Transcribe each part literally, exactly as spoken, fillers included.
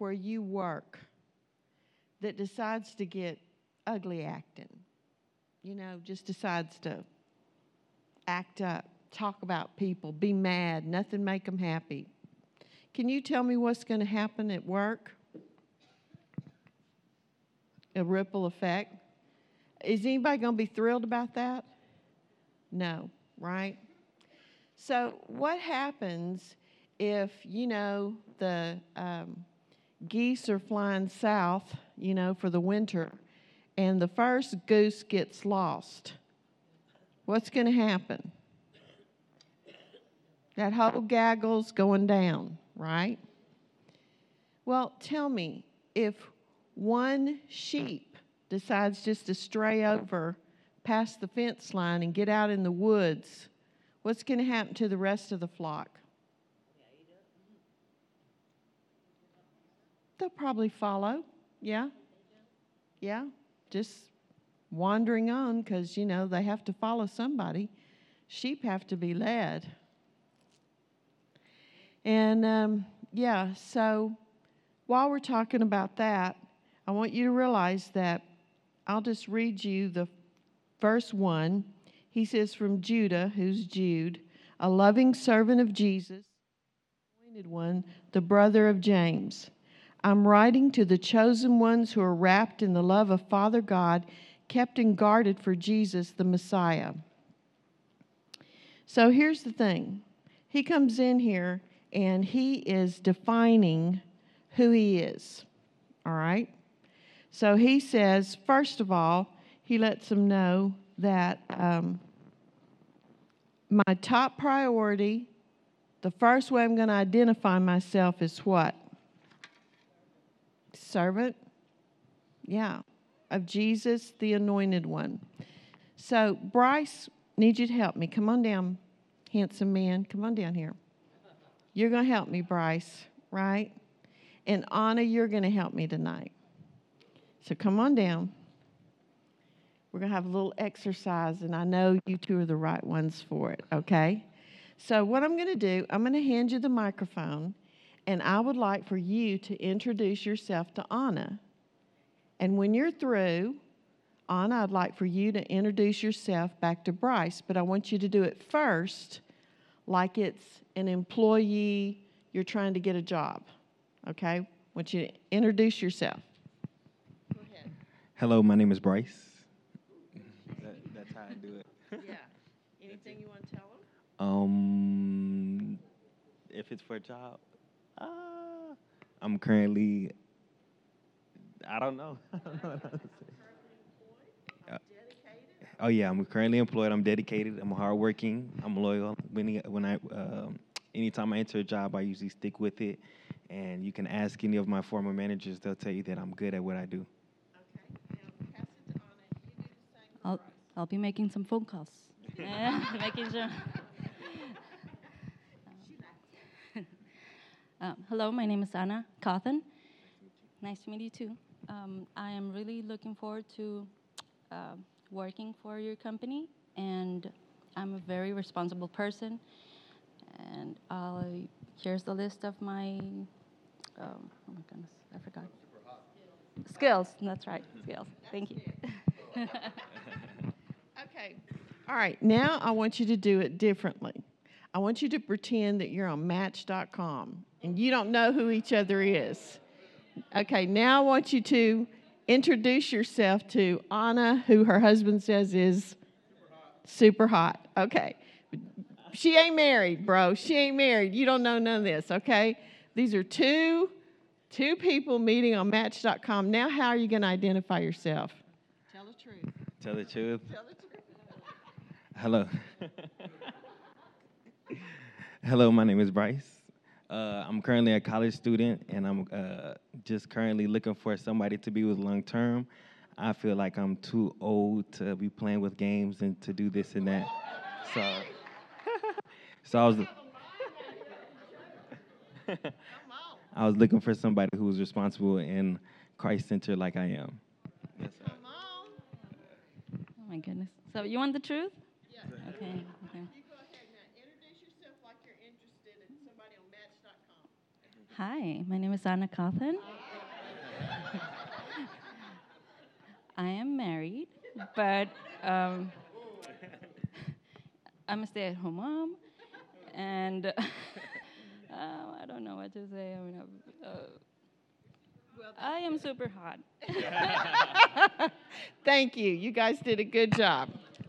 where you work that decides to get ugly acting, you know, just decides to act up, talk about people, be mad, nothing make them happy. Can you tell me what's going to happen at work? A ripple effect. Is anybody going to be thrilled about that? No, right? So what happens if, you know, the um, geese are flying south, you know, for the winter, and the first goose gets lost? What's going to happen? That whole gaggle's going down, right? Well, tell me, if one sheep decides just to stray over past the fence line and get out in the woods, what's going to happen to the rest of the flock? They'll probably follow, yeah, yeah, just wandering on because, you know, they have to follow somebody. Sheep have to be led. And, um, yeah, so while we're talking about that, I want you to realize that I'll just read you the verse one. He says, from Judah, who's Jude, a loving servant of Jesus, anointed one, the brother of James. I'm writing to the chosen ones who are wrapped in the love of Father God, kept and guarded for Jesus, the Messiah. So here's the thing. He comes in here and he is defining who he is, all right? So he says, first of all, he lets them know that um, my top priority, the first way I'm going to identify myself is what? Servant, yeah, of Jesus, the anointed one. So Bryce, need you to help me. Come on down, handsome man. Come on down here. You're going to help me, Bryce, right? And Anna, you're going to help me tonight. So come on down. We're going to have a little exercise, and I know you two are the right ones for it, okay? So what I'm going to do, I'm going to hand you the microphone, and I would like for you to introduce yourself to Anna. And when you're through, Anna, I'd like for you to introduce yourself back to Bryce, but I want you to do it first like it's an employee, you're trying to get a job, okay? I want you to introduce yourself. Go ahead. Hello, my name is Bryce. That, that's how I do it. Yeah. Anything you want to tell them? Um, if it's for a job, uh, I'm currently, I don't know. I don't know what else to say. Uh, Oh yeah, I'm currently employed. I'm dedicated. I'm hardworking. I'm loyal. When when I um, anytime I enter a job, I usually stick with it. And you can ask any of my former managers; they'll tell you that I'm good at what I do. Okay. Now pass it to Anna. You do the same for I'll, Bryce. I'll be making some phone calls. Making sure. Um, hello, my name is Anna Cawthon. Nice to meet you too. Um, I am really looking forward to uh, working for your company, and I'm a very responsible person. And I'll, here's the list of my, um, oh my goodness, I forgot. Skills, that's right, skills. Thank you. Okay. All right. Now I want you to do it differently. I want you to pretend that you're on Match dot com and you don't know who each other is. Okay. Now I want you to introduce yourself to Anna, who her husband says is super hot. Okay. She ain't married, bro. She ain't married. You don't know none of this, okay? These are two, two people meeting on Match dot com. Now how are you going to identify yourself? Tell the truth. Tell the truth. Tell the truth. Hello. Hello, my name is Bryce. Uh, I'm currently a college student, and I'm uh, just currently looking for somebody to be with long term. I feel like I'm too old to be playing with games and to do this and that. So, so I was, I was looking for somebody who was responsible and Christ-centered like I am. Yes, sir. Come on. Oh my goodness. So you want the truth? Yeah. Okay. Okay. You go ahead now. Introduce yourself like you're interested in somebody on Match dot com. Hi, my name is Anna Cawthon. I am married, but um, I'm a stay-at-home mom, and uh, I don't know what to say. I mean, uh, I am super hot. Thank you. You guys did a good job.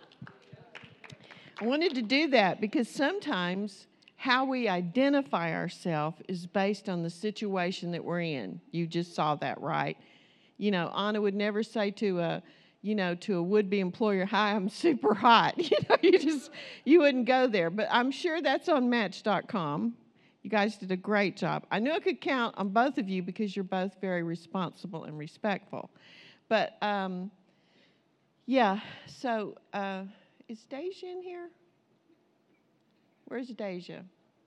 I wanted to do that because sometimes how we identify ourselves is based on the situation that we're in. You just saw that, right? You know, Anna would never say to a, you know, to a would-be employer, "Hi, I'm super hot." You know, you just, you wouldn't go there. But I'm sure that's on Match dot com. You guys did a great job. I knew I could count on both of you because you're both very responsible and respectful. But, um, yeah, so uh, is Deja in here? Where's Deja?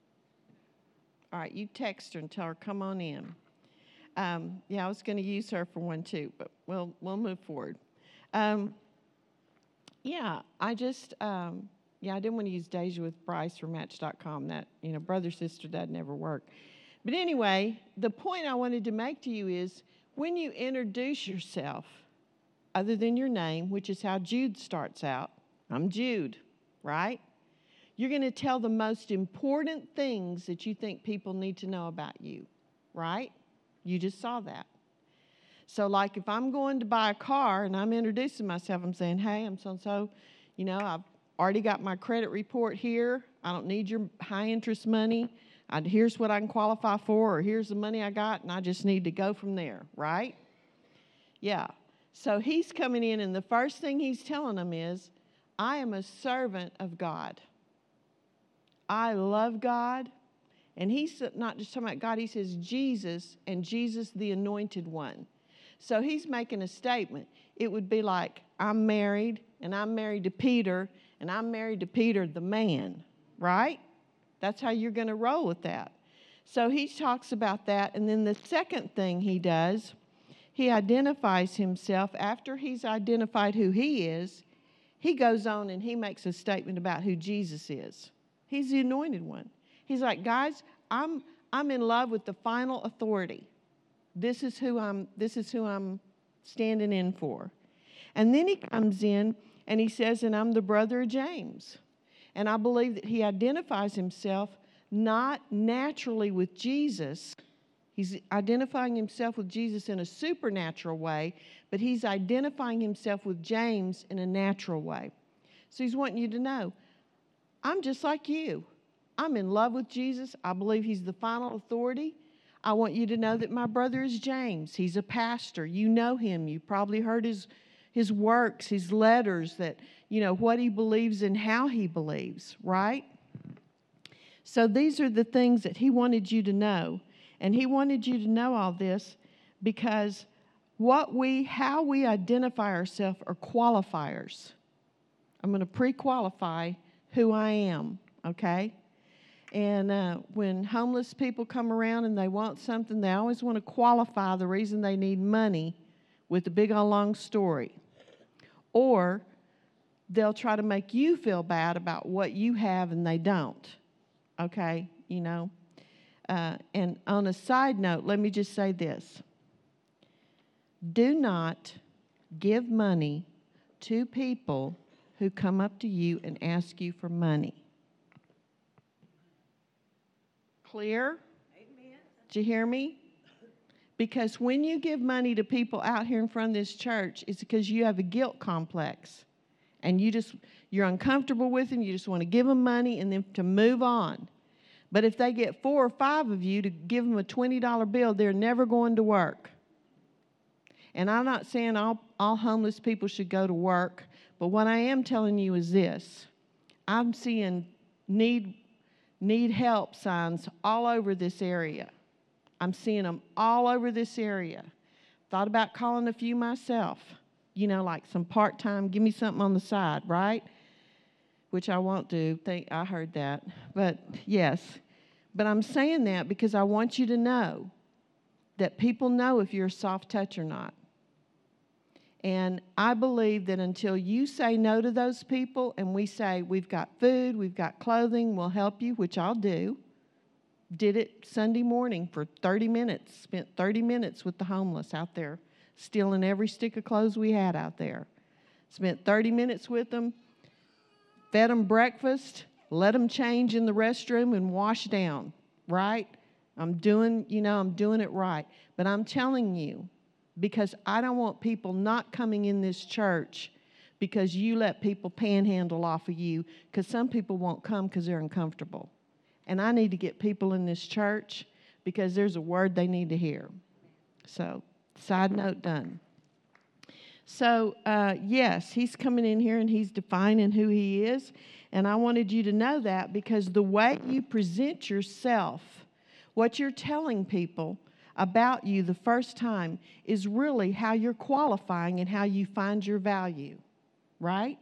All right, you text her and tell her, come on in. Um, yeah, I was going to use her for one too, but we'll we'll move forward. Um, yeah, I just um, yeah, I didn't want to use Deja with Bryce from Match dot com. That, you know, brother sister, that never worked. But anyway, the point I wanted to make to you is when you introduce yourself, other than your name, which is how Jude starts out. I'm Jude, right? You're going to tell the most important things that you think people need to know about you, right? You just saw that. So like if I'm going to buy a car and I'm introducing myself, I'm saying, hey, I'm so-and-so, you know, I've already got my credit report here. I don't need your high interest money. I, here's what I can qualify for, or here's the money I got, and I just need to go from there, right? Yeah. So he's coming in, and the first thing he's telling them is, I am a servant of God. I love God. And he's not just talking about God, he says Jesus, and Jesus the anointed one. So he's making a statement. It would be like, I'm married, and I'm married to Peter, and I'm married to Peter the man, right? That's how you're going to roll with that. So he talks about that, and then the second thing he does, he identifies himself. After he's identified who he is, he goes on and he makes a statement about who Jesus is. He's the anointed one. He's like, guys, I'm I'm in love with the final authority. This is who I'm this is who I'm standing in for. And then he comes in and he says, and I'm the brother of James. And I believe that he identifies himself not naturally with Jesus. He's identifying himself with Jesus in a supernatural way, but he's identifying himself with James in a natural way. So he's wanting you to know, I'm just like you. I'm in love with Jesus. I believe he's the final authority. I want you to know that my brother is James. He's a pastor. You know him. You probably heard his his works, his letters, that, you know, what he believes and how he believes, right? So these are the things that he wanted you to know. And he wanted you to know all this because what we, how we identify ourselves are qualifiers. I'm going to pre-qualify who I am, okay? And uh, when homeless people come around and they want something, they always want to qualify the reason they need money with a big old long story. Or they'll try to make you feel bad about what you have and they don't, okay? You know? Uh, and on a side note, let me just say this. Do not give money to people who come up to you and ask you for money. Clear? Amen. Did you hear me? Because when you give money to people out here in front of this church, it's because you have a guilt complex. And you just, you're uncomfortable with them, you just want to give them money and then to move on. But if they get four or five of you to give them a twenty dollar bill, they're never going to work. And I'm not saying all, all homeless people should go to work, but what I am telling you is this. I'm seeing need, need help signs all over this area. I'm seeing them all over this area. Thought about calling a few myself, you know, like some part-time, give me something on the side, right? Which I won't do. Think I heard that. But yes. But I'm saying that because I want you to know that people know if you're a soft touch or not. And I believe that until you say no to those people and we say, we've got food, we've got clothing, we'll help you, which I'll do. Did it Sunday morning for thirty minutes, spent thirty minutes with the homeless out there, stealing every stick of clothes we had out there. Spent thirty minutes with them, fed them breakfast, let them change in the restroom and wash down, right? I'm doing, you know, I'm doing it right. But I'm telling you, because I don't want people not coming in this church because you let people panhandle off of you, because some people won't come because they're uncomfortable. And I need to get people in this church because there's a word they need to hear. So, side note done. So, uh, yes, he's coming in here and he's defining who he is. And I wanted you to know that because the way you present yourself, what you're telling people about you the first time, is really how you're qualifying and how you find your value, right?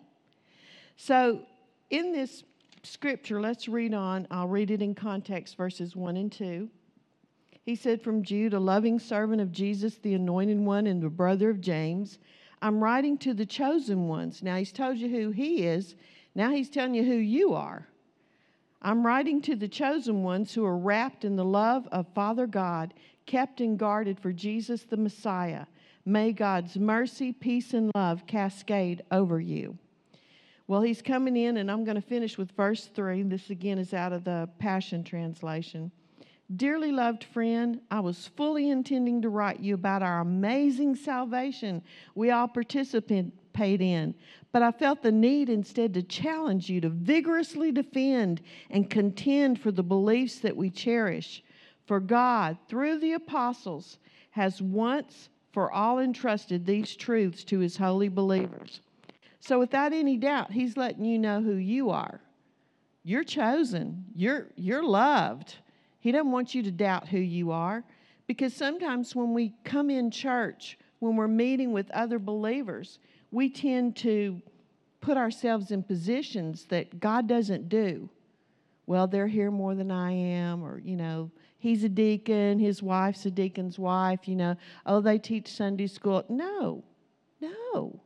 So, in this scripture, let's read on. I'll read it in context, verses one and two. He said, from Jude, a loving servant of Jesus, the anointed one, and the brother of James, I'm writing to the chosen ones. Now, he's told you who he is. Now he's telling you who you are. I'm writing to the chosen ones who are wrapped in the love of Father God, kept and guarded for Jesus the Messiah. May God's mercy, peace, and love cascade over you. Well, he's coming in, and I'm going to finish with verse three. This, again, is out of the Passion Translation. Dearly loved friend, I was fully intending to write you about our amazing salvation we all participate in, but I felt the need instead to challenge you to vigorously defend and contend for the beliefs that we cherish. For God, through the apostles, has once for all entrusted these truths to his holy believers. So without any doubt, he's letting you know who you are. You're chosen. You're, you're loved. He doesn't want you to doubt who you are, because sometimes when we come in church, when we're meeting with other believers, we tend to put ourselves in positions that God doesn't do. Well, they're here more than I am, or, you know, he's a deacon, his wife's a deacon's wife, you know, oh, they teach Sunday school. No, no.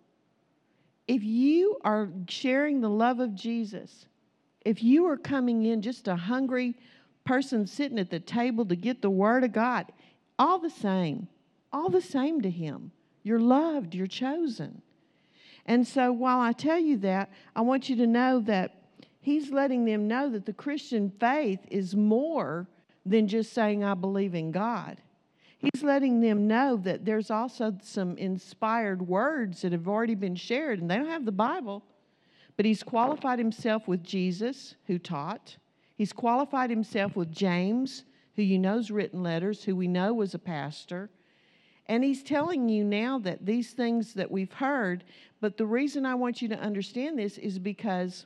If you are sharing the love of Jesus, if you are coming in just a hungry person sitting at the table to get the word of God, all the same, all the same to him. You're loved, you're chosen. And so while I tell you that, I want you to know that he's letting them know that the Christian faith is more than just saying, I believe in God. He's letting them know that there's also some inspired words that have already been shared, and they don't have the Bible, but he's qualified himself with Jesus, who taught. He's qualified himself with James, who you know's written letters, who we know was a pastor. And he's telling you now that these things that we've heard, but the reason I want you to understand this is because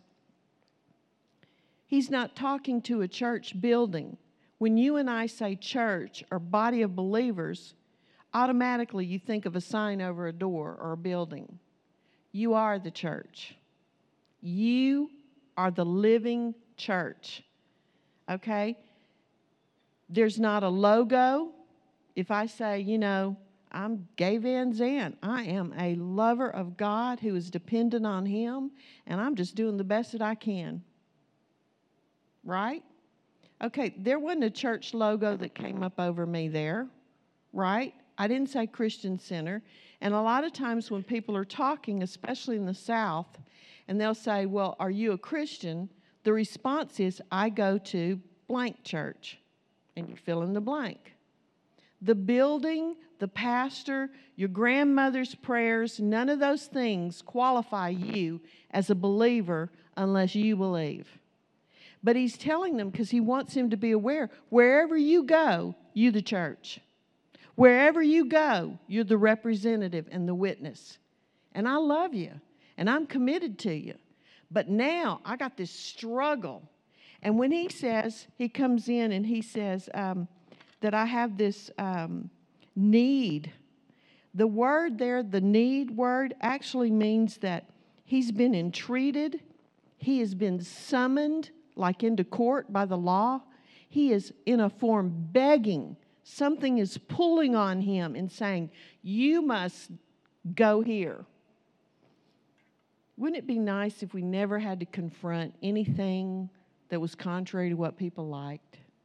he's not talking to a church building. When you and I say church or body of believers, automatically you think of a sign over a door or a building. You are the church. You are the living church. Okay? There's not a logo. If I say, you know, I'm Gay Van Zandt, I am a lover of God who is dependent on him, and I'm just doing the best that I can. Right? Okay, there wasn't a church logo that came up over me there, right? I didn't say Christian Center. And a lot of times when people are talking, especially in the South, and they'll say, well, are you a Christian? The response is, I go to blank church. And you fill in the blank. The building, the pastor, your grandmother's prayers, none of those things qualify you as a believer unless you believe. But he's telling them because he wants them to be aware, wherever you go, you the church. Wherever you go, you're the representative and the witness. And I love you, and I'm committed to you. But now I got this struggle. And when he says, he comes in and he says um, that I have this um, need. The word there, the need word, actually means that he's been entreated. He has been summoned, like into court by the law. He is in a form begging. Something is pulling on him and saying, you must go here. Wouldn't it be nice if we never had to confront anything that was contrary to what people liked?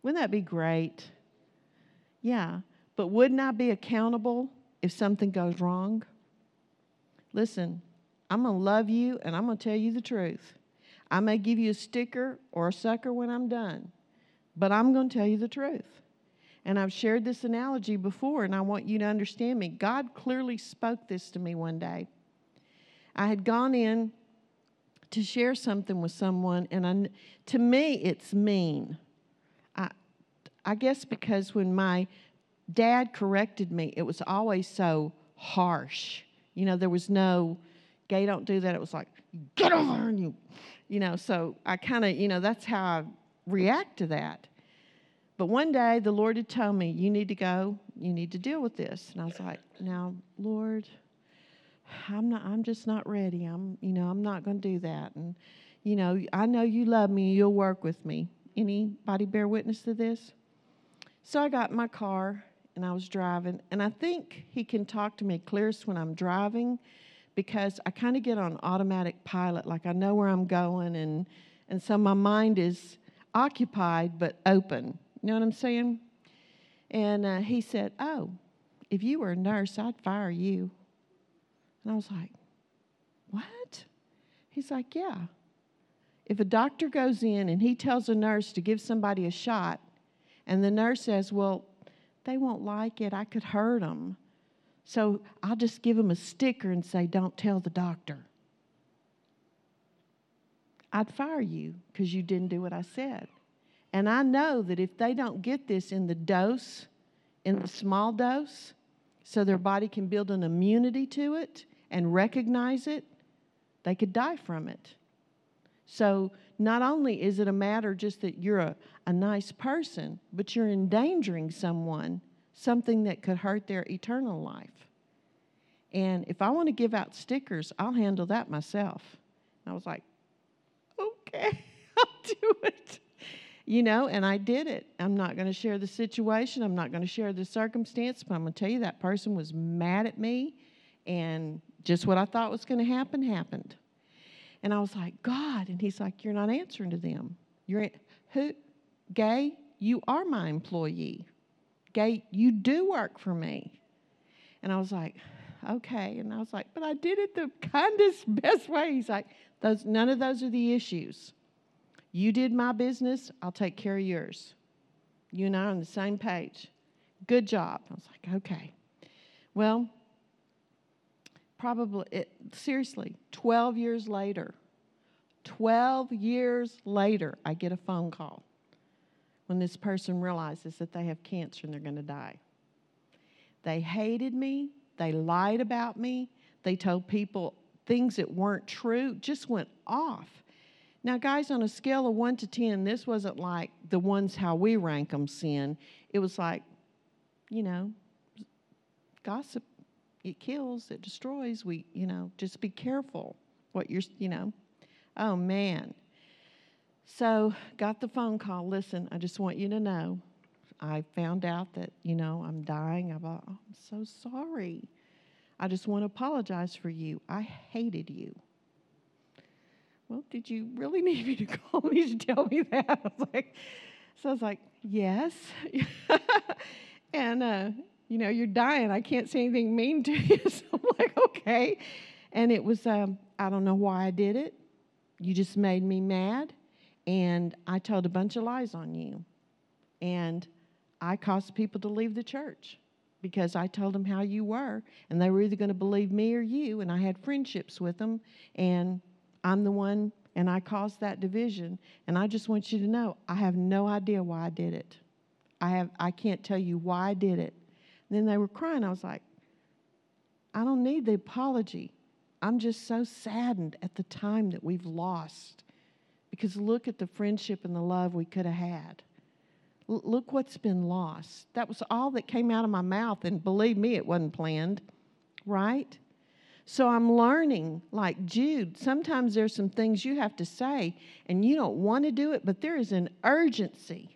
Wouldn't that be great? Yeah. But wouldn't I be accountable if something goes wrong? Listen, I'm going to love you and I'm going to tell you the truth. I may give you a sticker or a sucker when I'm done, but I'm going to tell you the truth. And I've shared this analogy before, and I want you to understand me. God clearly spoke this to me one day. I had gone in to share something with someone, and I, to me, it's mean. I, I guess because when my dad corrected me, it was always so harsh. You know, there was no, Gay, don't do that. It was like, get over here, and you, you know, so I kind of, you know, that's how I react to that. But one day, the Lord had told me, you need to go, you need to deal with this. And I was like, now, Lord, I'm not, I'm just not ready. I'm, you know, I'm not going to do that. And, you know, I know you love me and you'll work with me. Anybody bear witness to this? So I got in my car and I was driving. And I think he can talk to me clearest when I'm driving because I kind of get on automatic pilot. Like I know where I'm going. And, and so my mind is occupied but open. You know what I'm saying? And uh, he said, oh, if you were a nurse, I'd fire you. And I was like, what? He's like, yeah. If a doctor goes in and he tells a nurse to give somebody a shot, and the nurse says, well, they won't like it, I could hurt them, so I'll just give them a sticker and say, don't tell the doctor. I'd fire you because you didn't do what I said. And I know that if they don't get this in the dose, in the small dose, so their body can build an immunity to it and recognize it, they could die from it. So not only is it a matter just that you're a, a nice person, but you're endangering someone, something that could hurt their eternal life. And if I want to give out stickers, I'll handle that myself. And I was like, okay, I'll do it. You know, and I did it. I'm not going to share the situation. I'm not going to share the circumstance, but I'm going to tell you that person was mad at me, and just what I thought was going to happen happened. And I was like, God, and he's like, you're not answering to them. You're who, Gay, you are my employee. Gay, you do work for me. And I was like, okay. And I was like, but I did it the kindest, best way. He's like, those, none of those are the issues. You did my business, I'll take care of yours. You and I are on the same page. Good job. I was like, okay. Well, probably, it, seriously, twelve years later, twelve years later, I get a phone call when this person realizes that they have cancer and they're going to die. They hated me. They lied about me. They told people things that weren't true, just went off. Now, guys, on a scale of one to ten, this wasn't like the ones how we rank them sin. It was like, you know, gossip, it kills, it destroys. We, you know, just be careful what you're, you know. Oh, man. So got the phone call. Listen, I just want you to know, I found out that, you know, I'm dying. I thought, oh, I'm so sorry. I just want to apologize for you. I hated you. Well, did you really need me to call me to tell me that? I was like, so I was like, yes. and, uh, you know, you're dying. I can't say anything mean to you. So I'm like, okay. And it was, um, I don't know why I did it. You just made me mad. And I told a bunch of lies on you. And I caused people to leave the church because I told them how you were. And they were either going to believe me or you. And I had friendships with them. And I'm the one, and I caused that division. And I just want you to know, I have no idea why I did it. I have, I can't tell you why I did it. And then they were crying. I was like, I don't need the apology. I'm just so saddened at the time that we've lost. Because look at the friendship and the love we could have had. L- look what's been lost. That was all that came out of my mouth. And believe me, it wasn't planned, right? So I'm learning, like Jude, sometimes there's some things you have to say, and you don't want to do it, but there is an urgency.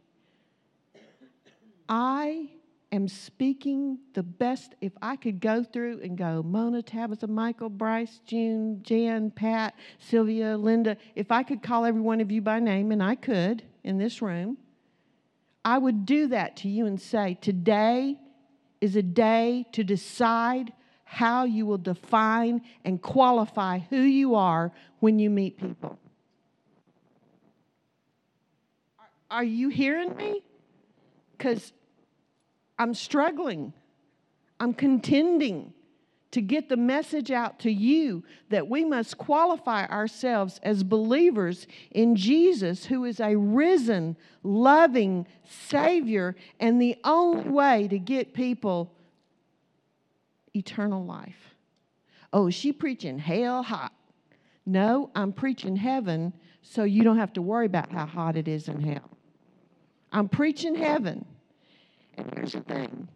I am speaking the best. If I could go through and go, Mona, Tabitha, Michael, Bryce, June, Jan, Pat, Sylvia, Linda, if I could call every one of you by name, and I could in this room, I would do that to you and say, today is a day to decide how you will define and qualify who you are when you meet people. Are you hearing me? Because I'm struggling. I'm contending to get the message out to you that we must qualify ourselves as believers in Jesus, who is a risen, loving Savior, and the only way to get people eternal life. Oh, is she preaching hell hot? No, I'm preaching heaven so you don't have to worry about how hot it is in hell. I'm preaching heaven. And here's the thing.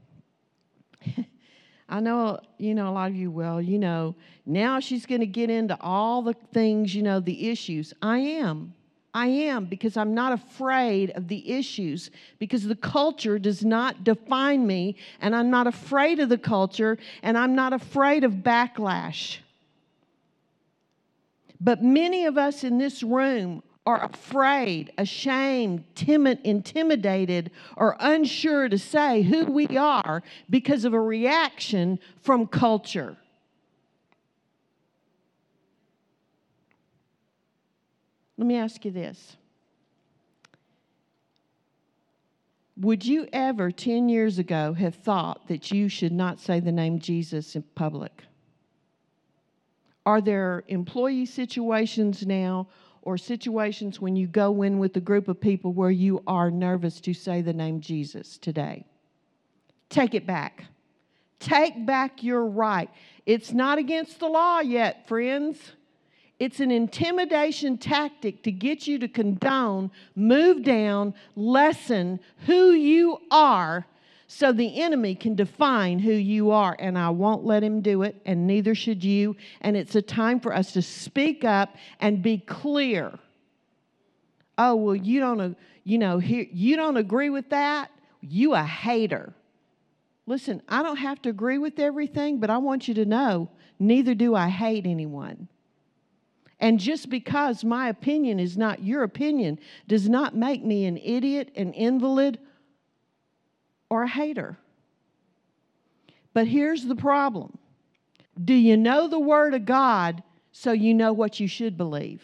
I know, you know, a lot of you, well, you know, now she's going to get into all the things, you know, the issues. I am. I am, because I'm not afraid of the issues, because the culture does not define me, and I'm not afraid of the culture, and I'm not afraid of backlash. But many of us in this room are afraid, ashamed, timid, intimidated, or unsure to say who we are because of a reaction from culture. Let me ask you this. Would you ever, ten years ago, have thought that you should not say the name Jesus in public? Are there employee situations now, or situations when you go in with a group of people where you are nervous to say the name Jesus today? Take it back. Take back your right. It's not against the law yet, friends. It's an intimidation tactic to get you to condone, move down, lessen who you are, so the enemy can define who you are. And I won't let him do it, and neither should you. And it's a time for us to speak up and be clear. Oh, well, you don't, you know, here, you don't agree with that? You a hater. Listen, I don't have to agree with everything, but I want you to know, neither do I hate anyone. And just because my opinion is not your opinion does not make me an idiot, an invalid, or a hater. But here's the problem. Do you know the Word of God so you know what you should believe?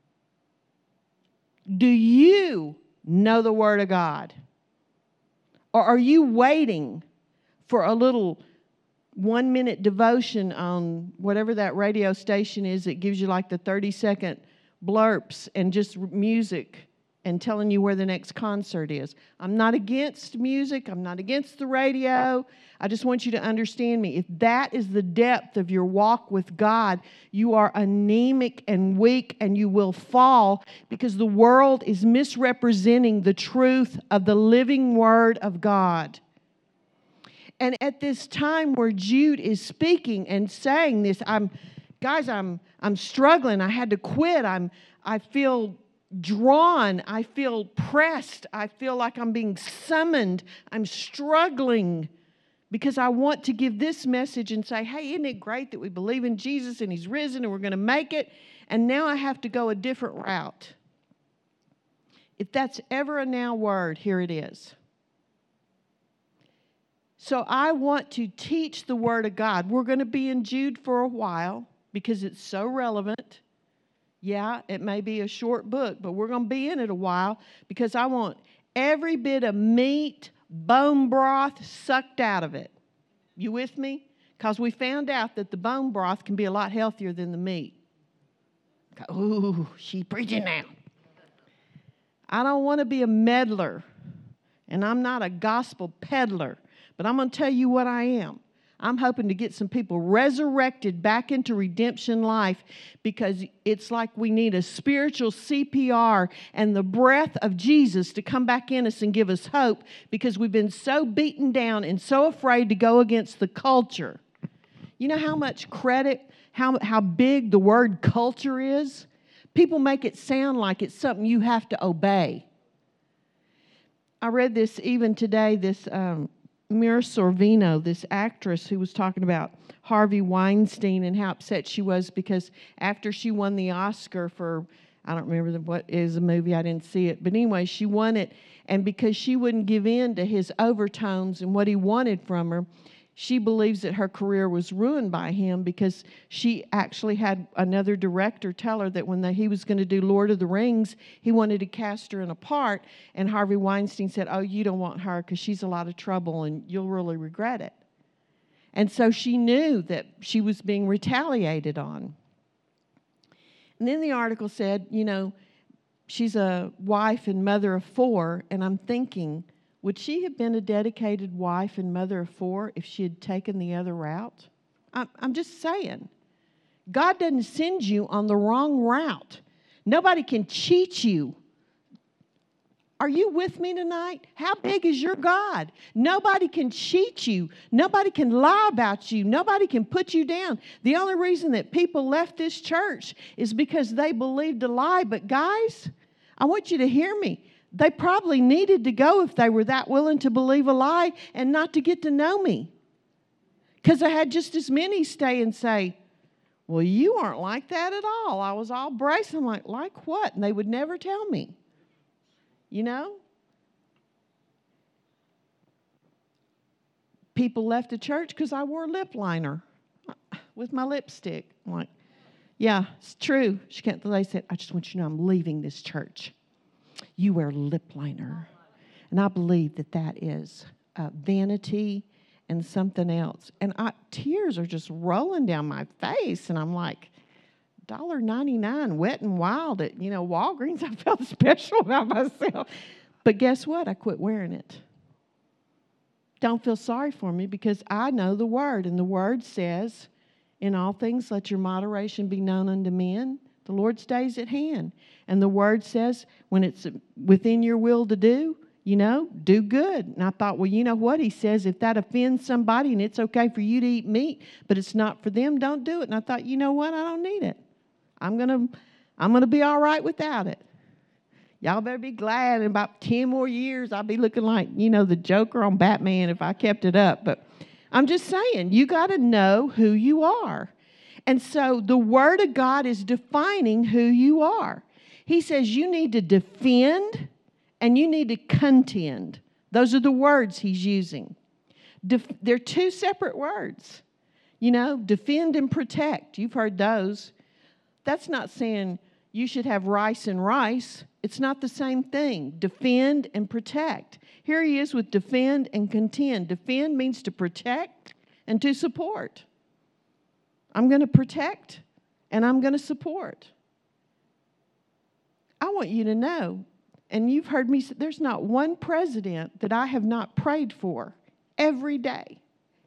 Do you know the Word of God? Or are you waiting for a little one-minute devotion on whatever that radio station is that gives you like the thirty-second blurps and just music and telling you where the next concert is? I'm not against music. I'm not against the radio. I just want you to understand me. If that is the depth of your walk with God, you are anemic and weak, and you will fall, because the world is misrepresenting the truth of the living Word of God. And at this time where Jude is speaking and saying this, I'm, guys, I'm, I'm struggling. I had to quit. I'm, I feel drawn. I feel pressed. I feel like I'm being summoned. I'm struggling because I want to give this message and say, hey, isn't it great that we believe in Jesus and He's risen and we're going to make it? And now I have to go a different route. If that's ever a now word, here it is. So I want to teach the Word of God. We're going to be in Jude for a while because it's so relevant. Yeah, it may be a short book, but we're going to be in it a while because I want every bit of meat, bone broth sucked out of it. You with me? Because we found out that the bone broth can be a lot healthier than the meat. Ooh, she's preaching now. I don't want to be a meddler, and I'm not a gospel peddler. But I'm going to tell you what I am. I'm hoping to get some people resurrected back into redemption life, because it's like we need a spiritual C P R and the breath of Jesus to come back in us and give us hope, because we've been so beaten down and so afraid to go against the culture. You know how much credit, how, how big the word culture is? People make it sound like it's something you have to obey. I read this even today, this... Um, Mira Sorvino, this actress who was talking about Harvey Weinstein and how upset she was because after she won the Oscar for I don't remember the, what is the movie. I didn't see it. But anyway, she won it. And because she wouldn't give in to his overtones and what he wanted from her, she believes that her career was ruined by him because she actually had another director tell her that when the, he was going to do Lord of the Rings, he wanted to cast her in a part. And Harvey Weinstein said, oh, you don't want her because she's a lot of trouble and you'll really regret it. And so she knew that she was being retaliated on. And then the article said, you know, she's a wife and mother of four. And I'm thinking, would she have been a dedicated wife and mother of four if she had taken the other route? I'm, I'm just saying. God doesn't send you on the wrong route. Nobody can cheat you. Are you with me tonight? How big is your God? Nobody can cheat you. Nobody can lie about you. Nobody can put you down. The only reason that people left this church is because they believed a lie. But guys, I want you to hear me. They probably needed to go if they were that willing to believe a lie and not to get to know me. Because I had just as many stay and say, well, you aren't like that at all. I was all braced. I'm like, like what? And they would never tell me. You know? People left the church because I wore a lip liner with my lipstick. I'm like, yeah, it's true. She can't, they said, I just want you to know I'm leaving this church. You wear lip liner. And I believe that that is uh, vanity and something else. And I, tears are just rolling down my face. And I'm like, one dollar ninety-nine, Wet and Wild at, you know, Walgreens. I felt special about myself. But guess what? I quit wearing it. Don't feel sorry for me because I know the Word. And the Word says, in all things, let your moderation be known unto men. The Lord's day is at hand. And the Word says, when it's within your will to do, you know, do good. And I thought, well, you know what? He says, if that offends somebody and it's okay for you to eat meat, but it's not for them, don't do it. And I thought, you know what? I don't need it. I'm going to I'm gonna be all right without it. Y'all better be glad in about ten more years I'll be looking like, you know, the Joker on Batman if I kept it up. But I'm just saying, you got to know who you are. And so the Word of God is defining who you are. He says you need to defend and you need to contend. Those are the words he's using. Def- they're two separate words. You know, defend and protect. You've heard those. That's not saying you should have rice and rice. It's not the same thing. Defend and protect. Here he is with defend and contend. Defend means to protect and to support. I'm going to protect and I'm going to support. I want you to know, and you've heard me say, there's not one president that I have not prayed for every day.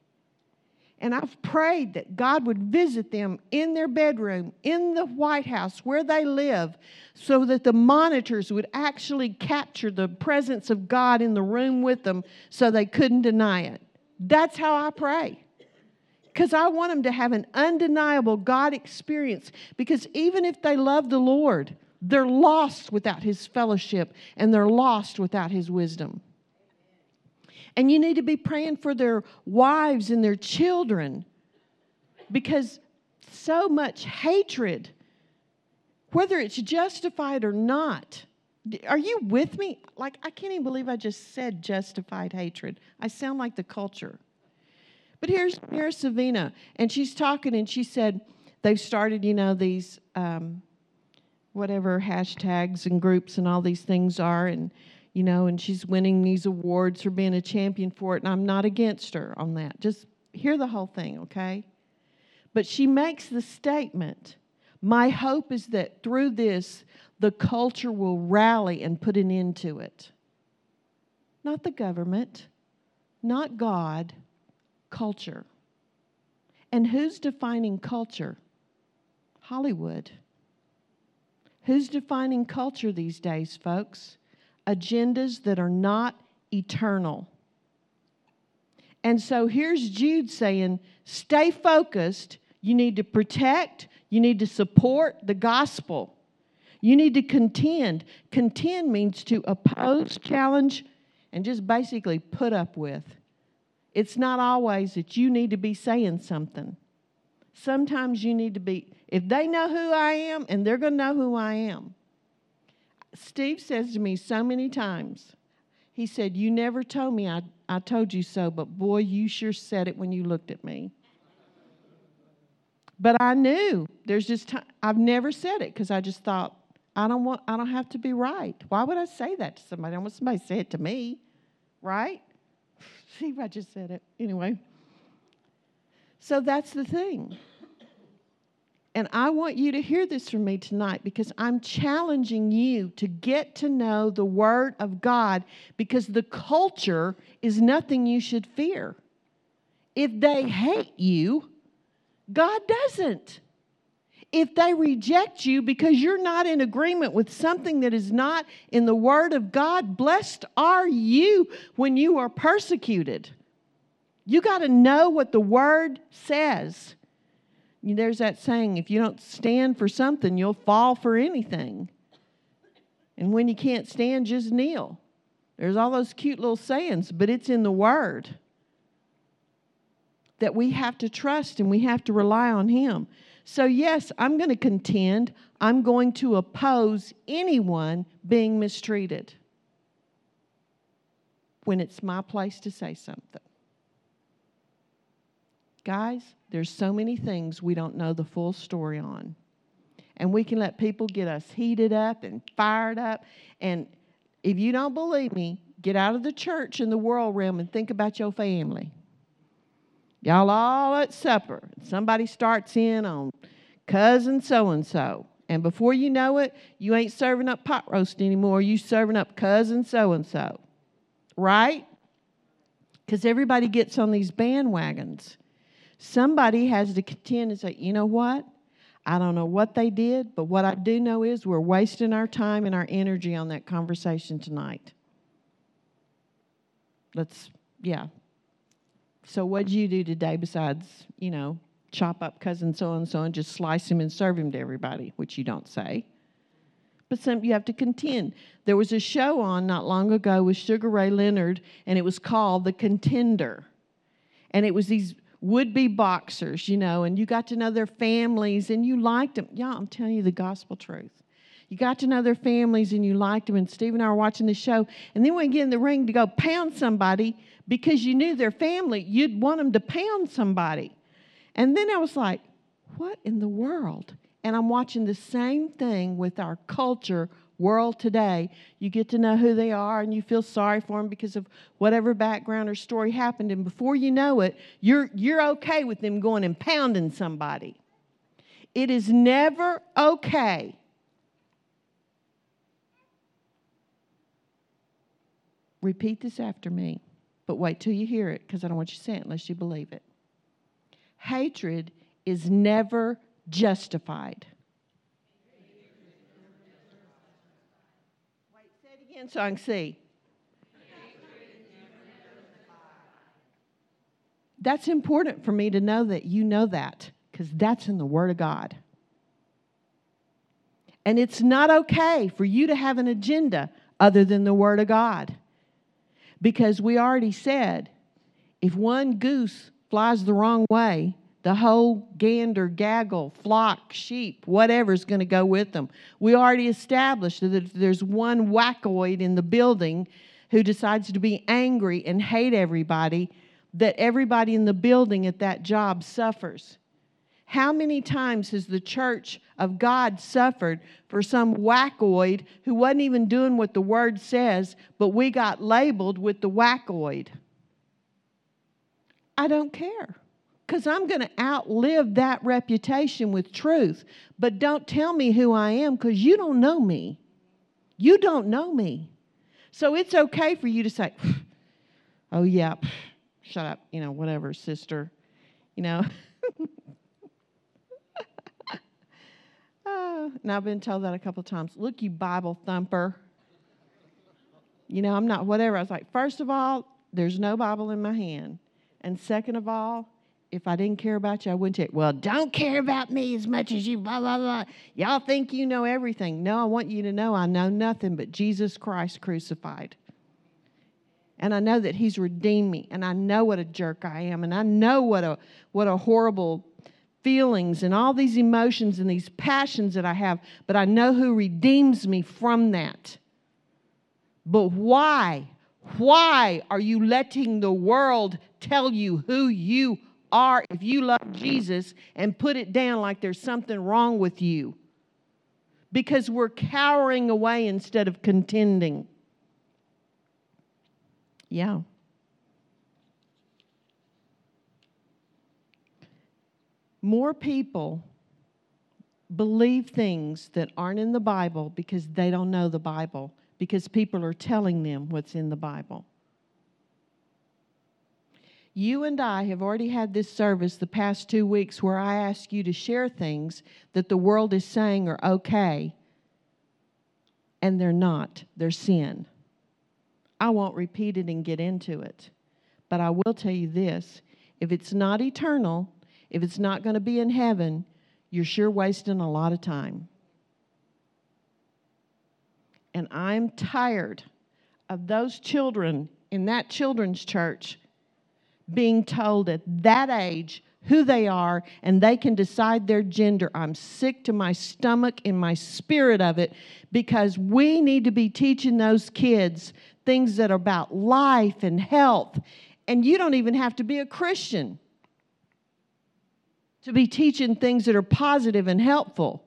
And I've prayed that God would visit them in their bedroom, in the White House, where they live, so that the monitors would actually capture the presence of God in the room with them so they couldn't deny it. That's how I pray. Because I want them to have an undeniable God experience. Because even if they love the Lord, they're lost without His fellowship and they're lost without His wisdom. And you need to be praying for their wives and their children because so much hatred, whether it's justified or not. Are you with me? Like, I can't even believe I just said justified hatred. I sound like the culture. But here's Mira Savina, and she's talking, and she said they've started, you know, these um, whatever hashtags and groups and all these things are, and you know, and she's winning these awards for being a champion for it, and I'm not against her on that. Just hear the whole thing, okay? But she makes the statement, my hope is that through this, the culture will rally and put an end to it. Not the government, not God, culture. And who's defining culture? Hollywood. Who's defining culture these days, folks? Agendas that are not eternal. And so here's Jude saying, stay focused. You need to protect. You need to support the gospel. You need to contend. Contend means to oppose, challenge, and just basically put up with. It's not always that you need to be saying something. Sometimes you need to be, if they know who I am, and they're going to know who I am, Steve says to me so many times, he said, you never told me I, I told you so, but boy, you sure said it when you looked at me. But I knew there's just time. I've never said it because I just thought, I don't want, I don't have to be right. Why would I say that to somebody? I don't want somebody to say it to me, right? See if I just said it. Anyway. So that's the thing. And I want you to hear this from me tonight because I'm challenging you to get to know the Word of God because the culture is nothing you should fear. If they hate you, God doesn't. If they reject you because you're not in agreement with something that is not in the Word of God, blessed are you when you are persecuted. You got to know what the Word says. There's that saying, if you don't stand for something, you'll fall for anything. And when you can't stand, just kneel. There's all those cute little sayings, but it's in the Word that we have to trust and we have to rely on Him. So yes, I'm going to contend. I'm going to oppose anyone being mistreated when it's my place to say something. Guys, there's so many things we don't know the full story on. And we can let people get us heated up and fired up. And if you don't believe me, get out of the church and the world realm and think about your family. Y'all all at supper. Somebody starts in on cousin so-and-so. And before you know it, you ain't serving up pot roast anymore. You serving up cousin so-and-so. Right? Because everybody gets on these bandwagons. Somebody has to contend and say, you know what? I don't know what they did, but what I do know is we're wasting our time and our energy on that conversation tonight. Let's, yeah. So what'd you do today besides, you know, chop up cousin so-and-so and just slice him and serve him to everybody, which you don't say. But some, you have to contend. There was a show on not long ago with Sugar Ray Leonard, and it was called The Contender. And it was these would-be boxers, you know, and you got to know their families, and you liked them. Yeah, I'm telling you the gospel truth. You got to know their families, and you liked them, and Steve and I were watching the show, and then when we get in the ring to go pound somebody, because you knew their family, you'd want them to pound somebody. And then I was like, what in the world? And I'm watching the same thing with our culture world today. You get to know who they are and you feel sorry for them because of whatever background or story happened. And before you know it, you're, you're okay with them going and pounding somebody. It is never okay. Repeat this after me, but wait till you hear it because I don't want you to say it unless you believe it. Hatred is never justified. Wait, say it again so I can see. That's important for me to know that you know that because that's in the Word of God. And it's not okay for you to have an agenda other than the Word of God. Because we already said, if one goose flies the wrong way, the whole gander, gaggle, flock, sheep, whatever is going to go with them. We already established that if there's one wackoid in the building who decides to be angry and hate everybody, that everybody in the building at that job suffers. How many times has the church of God suffered for some wackoid who wasn't even doing what the Word says, but we got labeled with the wackoid? I don't care, because I'm going to outlive that reputation with truth. But don't tell me who I am, because you don't know me. You don't know me. So it's okay for you to say, oh, yeah, shut up, you know, whatever, sister, you know. oh, and I've been told that a couple of times. Look, you Bible thumper. You know, I'm not whatever. I was like, first of all, there's no Bible in my hand. And second of all, if I didn't care about you, I wouldn't take, well, don't care about me as much as you, blah, blah, blah. Y'all think you know everything. No, I want you to know I know nothing but Jesus Christ crucified. And I know that He's redeemed me. And I know what a jerk I am. And I know what a what a horrible feelings and all these emotions and these passions that I have, but I know who redeems me from that. But why? Why are you letting the world tell you who you are if you love Jesus and put it down like there's something wrong with you? Because we're cowering away instead of contending. Yeah. More people believe things that aren't in the Bible because they don't know the Bible, because people are telling them what's in the Bible. You and I have already had this service the past two weeks where I ask you to share things that the world is saying are okay, and they're not. They're sin. I won't repeat it and get into it, but I will tell you this. If it's not eternal, if it's not going to be in heaven, you're sure wasting a lot of time. And I'm tired of those children in that children's church being told at that age who they are and they can decide their gender. I'm sick to my stomach in my spirit of it, because we need to be teaching those kids things that are about life and health. And you don't even have to be a Christian to be teaching things that are positive and helpful.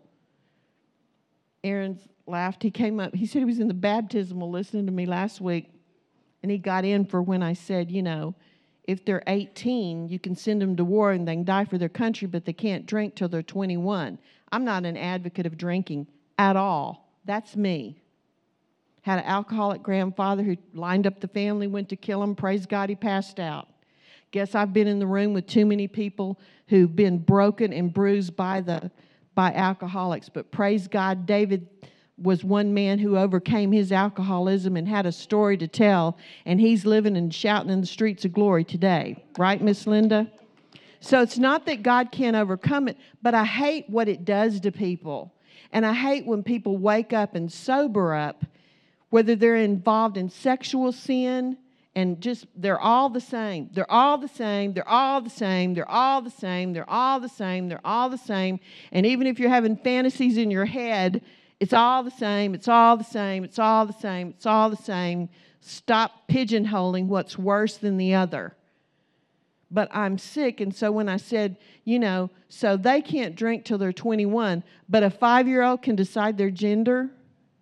Aaron laughed. He came up. He said he was in the baptismal listening to me last week, and he got in for when I said, you know, if they're eighteen, you can send them to war and they can die for their country, but they can't drink till they're twenty-one. I'm not an advocate of drinking at all. That's me. Had an alcoholic grandfather who lined up the family, went to kill him. Praise God, he passed out. Guess I've been in the room with too many people who've been broken and bruised by the by alcoholics. But praise God, David was one man who overcame his alcoholism and had a story to tell, and he's living and shouting in the streets of glory today. Right, Miss Linda? So it's not that God can't overcome it, but I hate what it does to people. And I hate when people wake up and sober up, whether they're involved in sexual sin, and just, they're all the same. They're all the same. They're all the same. They're all the same. They're all the same. They're all the same. And even if you're having fantasies in your head, it's all the same. It's all the same. It's all the same. It's all the same. Stop pigeonholing what's worse than the other. But I'm sick, and so when I said, you know, so they can't drink till they're twenty-one, but a five-year-old can decide their gender,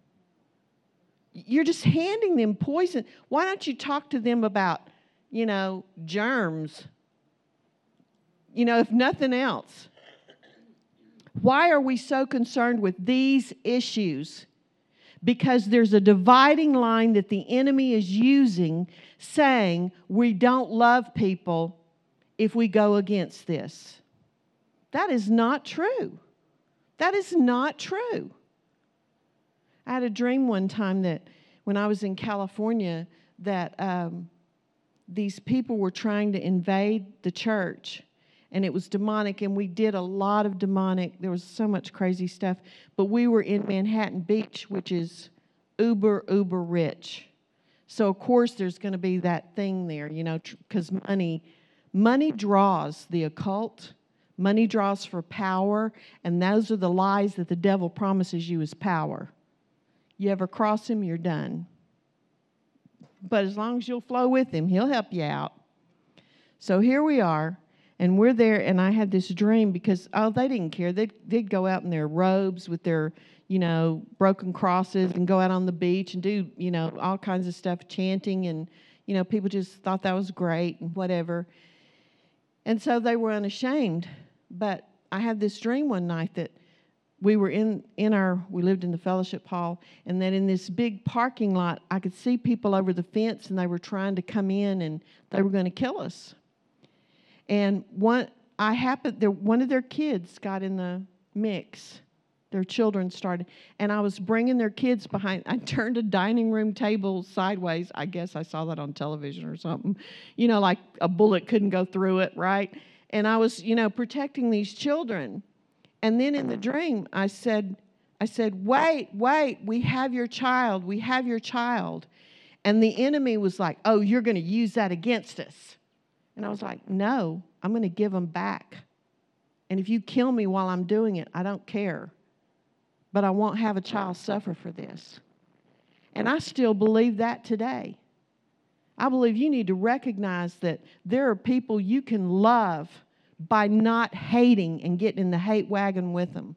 you're just handing them poison. Why don't you talk to them about, you know, germs? You know, if nothing else. Why are we so concerned with these issues? Because there's a dividing line that the enemy is using, saying we don't love people if we go against this. That is not true. That is not true. I had a dream one time that when I was in California that um, these people were trying to invade the church, and it was demonic, and we did a lot of demonic. There was so much crazy stuff, but we were in Manhattan Beach, which is uber, uber rich. So, of course, there's going to be that thing there, you know, because money, money draws the occult. Money draws for power, and those are the lies that the devil promises you as power. You ever cross him, you're done. But as long as you'll flow with him, he'll help you out. So here we are, and we're there, and I had this dream because, oh, they didn't care. They'd, they'd go out in their robes with their, you know, broken crosses and go out on the beach and do, you know, all kinds of stuff, chanting, and, you know, people just thought that was great and whatever. And so they were unashamed. But I had this dream one night that we were in, in our, we lived in the fellowship hall, and then in this big parking lot, I could see people over the fence, and they were trying to come in, and they were going to kill us. And one, I happened, there, one of their kids got in the mix. Their children started, and I was bringing their kids behind. I turned a dining room table sideways. I guess I saw that on television or something. You know, like a bullet couldn't go through it, right? And I was, you know, protecting these children. And then in the dream, I said, I said, wait, wait, we have your child. We have your child. And the enemy was like, oh, you're going to use that against us. And I was like, no, I'm going to give them back. And if you kill me while I'm doing it, I don't care. But I won't have a child suffer for this. And I still believe that today. I believe you need to recognize that there are people you can love by not hating and getting in the hate wagon with them.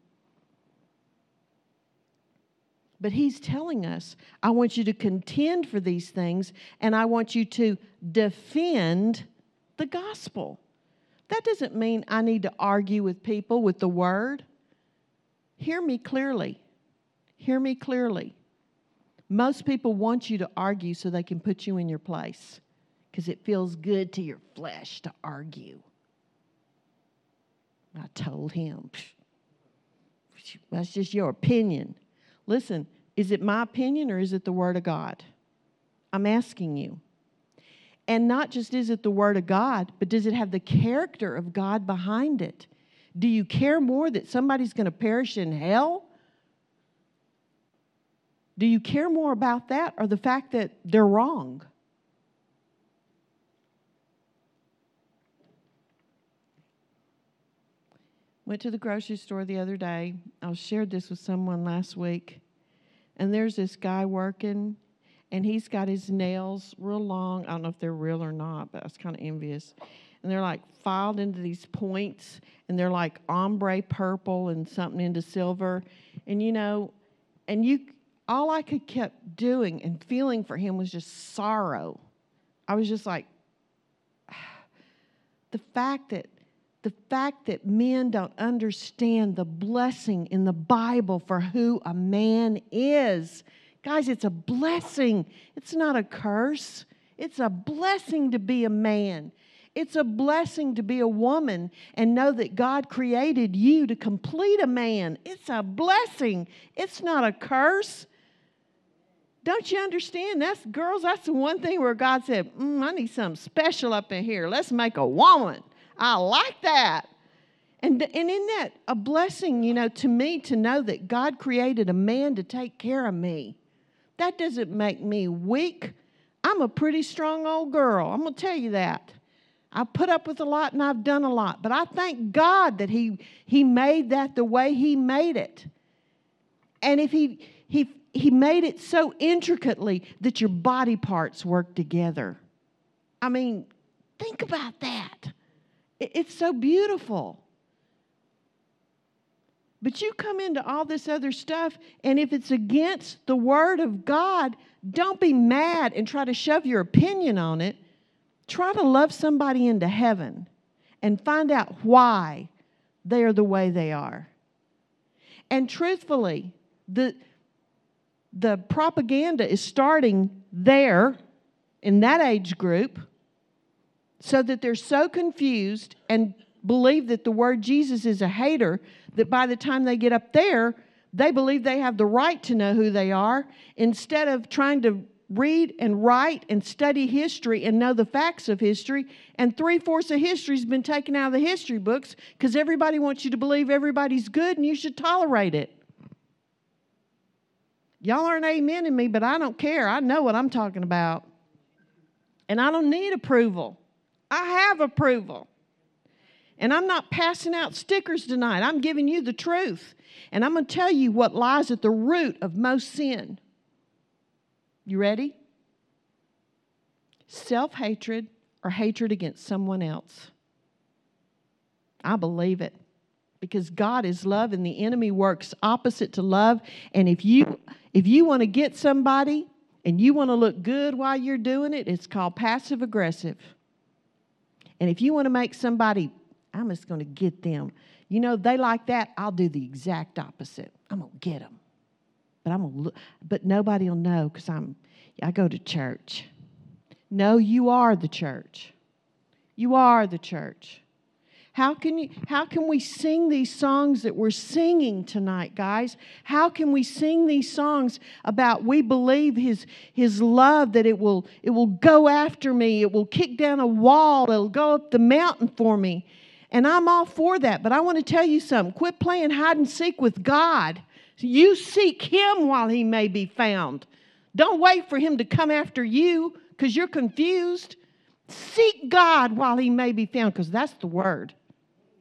But he's telling us, I want you to contend for these things, and I want you to defend the gospel. That doesn't mean I need to argue with people with the word. Hear me clearly. Hear me clearly. Most people want you to argue so they can put you in your place because it feels good to your flesh to argue. I told him, that's just your opinion. Listen, is it my opinion or is it the Word of God? I'm asking you. And not just is it the Word of God, but does it have the character of God behind it? Do you care more that somebody's going to perish in hell? Do you care more about that or the fact that they're wrong? Went to the grocery store the other day. I shared this with someone last week. And there's this guy working, and he's got his nails real long. I don't know if they're real or not, but I was kind of envious. And they're like filed into these points, and they're like ombre purple and something into silver. And you know, and you, all I could kept doing and feeling for him was just sorrow. I was just like, the fact that The fact that men don't understand the blessing in the Bible for who a man is. Guys, it's a blessing. It's not a curse. It's a blessing to be a man. It's a blessing to be a woman and know that God created you to complete a man. It's a blessing. It's not a curse. Don't you understand? That's, girls, that's the one thing where God said, mm, I need something special up in here. Let's make a woman. I like that. And, and isn't that a blessing, you know, to me to know that God created a man to take care of me? That doesn't make me weak. I'm a pretty strong old girl. I'm going to tell you that. I've put up with a lot and I've done a lot. But I thank God that he, he made that the way He made it. And if he, he, he made it so intricately that your body parts work together. I mean, think about that. It's so beautiful. But you come into all this other stuff, and if it's against the Word of God, don't be mad and try to shove your opinion on it. Try to love somebody into heaven and find out why they are the way they are. And truthfully, the, the propaganda is starting there in that age group, so that they're so confused and believe that the word Jesus is a hater that by the time they get up there, they believe they have the right to know who they are instead of trying to read and write and study history and know the facts of history. And three-fourths of history has been taken out of the history books because everybody wants you to believe everybody's good and you should tolerate it. Y'all aren't amening me, but I don't care. I know what I'm talking about. And I don't need approval. I have approval. And I'm not passing out stickers tonight. I'm giving you the truth. And I'm going to tell you what lies at the root of most sin. You ready? Self-hatred or hatred against someone else. I believe it. Because God is love and the enemy works opposite to love. And if you, if you want to get somebody and you want to look good while you're doing it, it's called passive-aggressive. And if you want to make somebody, I'm just going to get them. You know, they like that. I'll do the exact opposite. I'm going to get them. But I'm gonna look, but nobody will know because I'm, I go to church. No, you are the church. You are the church. How can you, how can we sing these songs that we're singing tonight, guys? How can we sing these songs about we believe His, His love, that it will, it will go after me, it will kick down a wall, it'll go up the mountain for me. And I'm all for that, but I want to tell you something. Quit playing hide and seek with God. You seek Him while He may be found. Don't wait for Him to come after you because you're confused. Seek God while He may be found, because that's the word.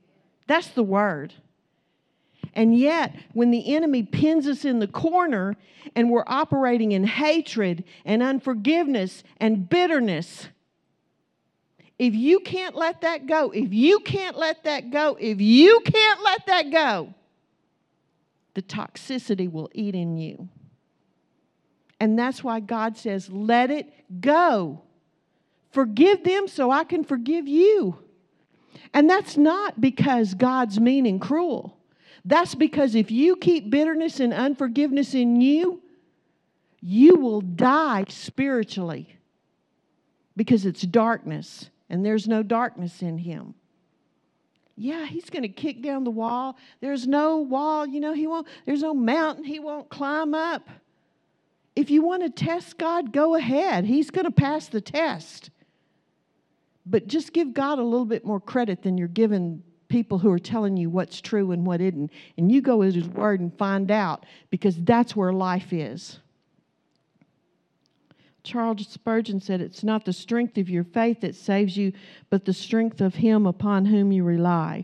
That's the word. And yet, when the enemy pins us in the corner and we're operating in hatred and unforgiveness and bitterness, if you can't let that go, if you can't let that go, if you can't let that go, the toxicity will eat in you. And that's why God says, let it go. Forgive them so I can forgive you. And that's not because God's mean and cruel. That's because if you keep bitterness and unforgiveness in you, you will die spiritually because it's darkness and there's no darkness in him. Yeah, he's going to kick down the wall. There's no wall, you know, he won't, there's no mountain he won't climb up. If you want to test God, go ahead. He's going to pass the test. But just give God a little bit more credit than you're giving people who are telling you what's true and what isn't. And you go at his word and find out, because that's where life is. Charles Spurgeon said, it's not the strength of your faith that saves you, but the strength of him upon whom you rely.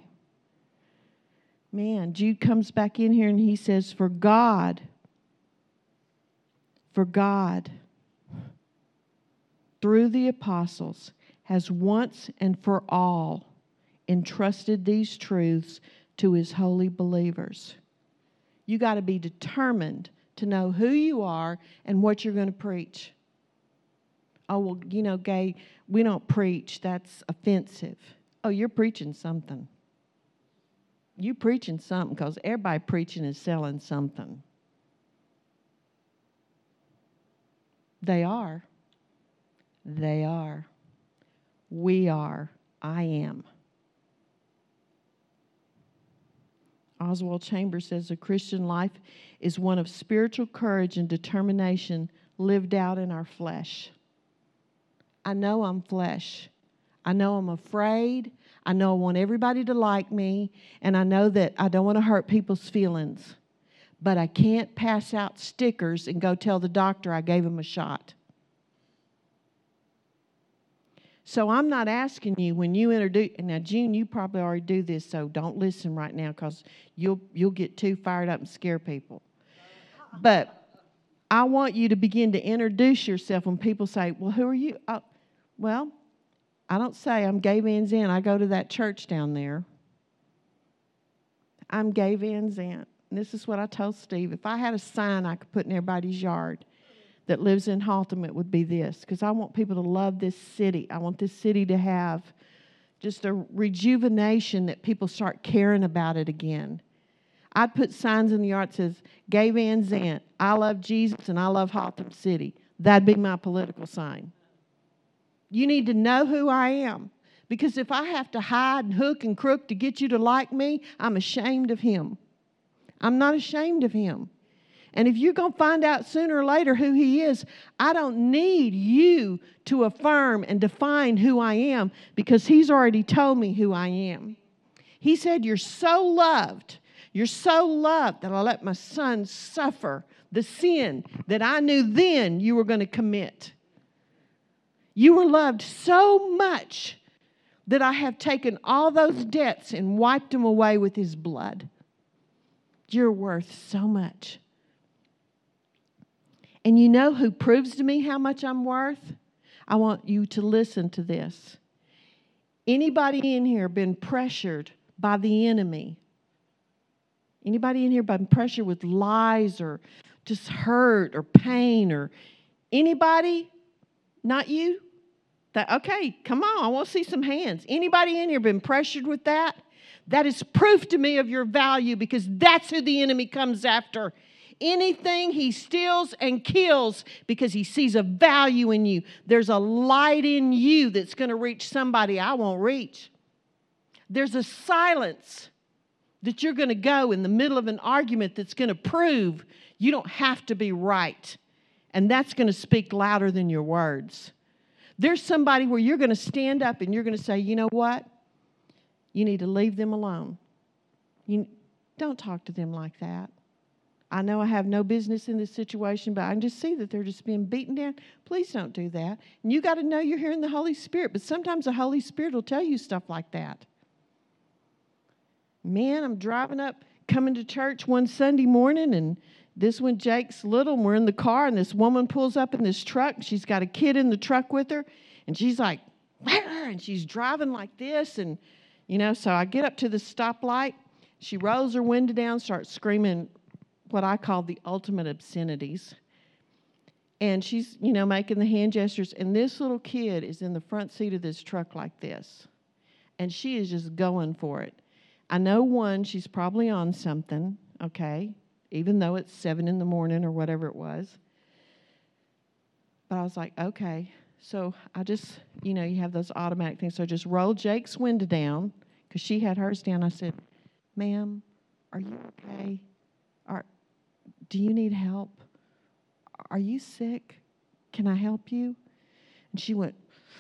Man, Jude comes back in here and he says, for God, for God, through the apostles, has once and for all entrusted these truths to his holy believers. You got to be determined to know who you are and what you're going to preach. Oh, well, you know, Gay, we don't preach. That's offensive. Oh, you're preaching something. You're preaching something because everybody preaching is selling something. They are. They are. We are. I am. Oswald Chambers says a Christian life is one of spiritual courage and determination lived out in our flesh. I know I'm flesh. I know I'm afraid. I know I want everybody to like me. And I know that I don't want to hurt people's feelings. But I can't pass out stickers and go tell the doctor I gave him a shot. So I'm not asking you when you introduce, now June, you probably already do this, so don't listen right now because you'll you'll get too fired up and scare people. But I want you to begin to introduce yourself when people say, well, who are you? Oh, well, I don't say I'm Gay Van Zandt. I go to that church down there. I'm Gay Van Zandt. And this is what I told Steve. If I had a sign I could put in everybody's yard that lives in Haltom, it would be this, because I want people to love this city. I want this city to have just a rejuvenation that people start caring about it again. I'd put signs in the yard that says, Gay Van Zandt, I love Jesus and I love Haltom City. That'd be my political sign. You need to know who I am, because if I have to hide and hook and crook to get you to like me, I'm ashamed of him. I'm not ashamed of him. And if you're going to find out sooner or later who he is, I don't need you to affirm and define who I am, because he's already told me who I am. He said, you're so loved, you're so loved that I let my son suffer the sin that I knew then you were going to commit. You were loved so much that I have taken all those debts and wiped them away with his blood. You're worth so much. And you know who proves to me how much I'm worth? I want you to listen to this. Anybody in here been pressured by the enemy? Anybody in here been pressured with lies or just hurt or pain or anybody? Not you? That, okay, come on, I want to see some hands. Anybody in here been pressured with that? That is proof to me of your value, because that's who the enemy comes after. Anything he steals and kills because he sees a value in you. There's a light in you that's going to reach somebody I won't reach. There's a silence that you're going to go in the middle of an argument that's going to prove you don't have to be right. And that's going to speak louder than your words. There's somebody where you're going to stand up and you're going to say, you know what? You need to leave them alone. You don't talk to them like that. I know I have no business in this situation, but I can just see that they're just being beaten down. Please don't do that. And you got to know you're hearing the Holy Spirit, but sometimes the Holy Spirit will tell you stuff like that. Man, I'm driving up, coming to church one Sunday morning, and this one, Jake's little, and we're in the car, and this woman pulls up in this truck. She's got a kid in the truck with her, and she's like, and she's driving like this, and, you know, so I get up to the stoplight. She rolls her window down, starts screaming what I call the ultimate obscenities. And she's, you know, making the hand gestures, and this little kid is in the front seat of this truck like this, and she is just going for it. I know, one, she's probably on something, okay, even though it's seven in the morning or whatever it was. But I was like, okay. So I just, you know, you have those automatic things. So I just rolled Jake's window down because she had hers down. I said, ma'am, are you okay? Are, do you need help? Are you sick? Can I help you? And she went,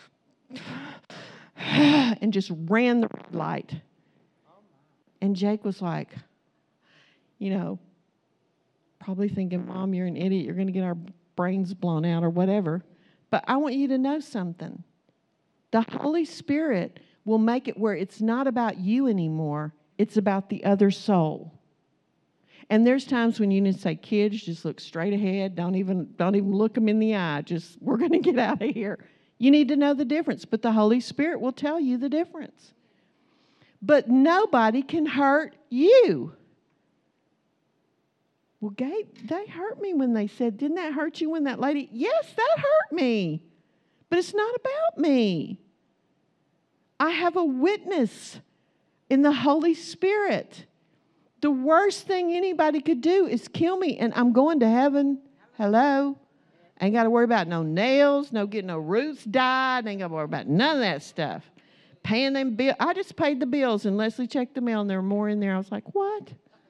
and just ran the red light. And Jake was like, you know, probably thinking, Mom, you're an idiot. You're going to get our brains blown out or whatever. But I want you to know something. The Holy Spirit will make it where it's not about you anymore. It's about the other soul. And there's times when you need to say, kids, just look straight ahead. Don't even, don't even look them in the eye. Just, we're going to get out of here. You need to know the difference. But the Holy Spirit will tell you the difference. But nobody can hurt you. Well, Gabe, they hurt me when they said, didn't that hurt you when that lady? Yes, that hurt me. But it's not about me. I have a witness in the Holy Spirit. The worst thing anybody could do is kill me, and I'm going to heaven. Hello? Ain't got to worry about no nails, no getting no roots dyed. Ain't got to worry about none of that stuff. Paying them bills. I just paid the bills, and Leslie checked the mail, and there were more in there. I was like, what?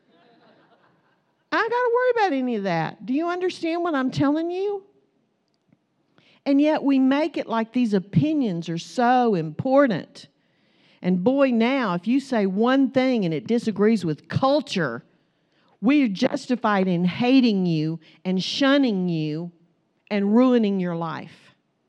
I ain't got to worry about any of that. Do you understand what I'm telling you? And yet we make it like these opinions are so important. And boy, now, if you say one thing and it disagrees with culture, we are justified in hating you and shunning you and ruining your life.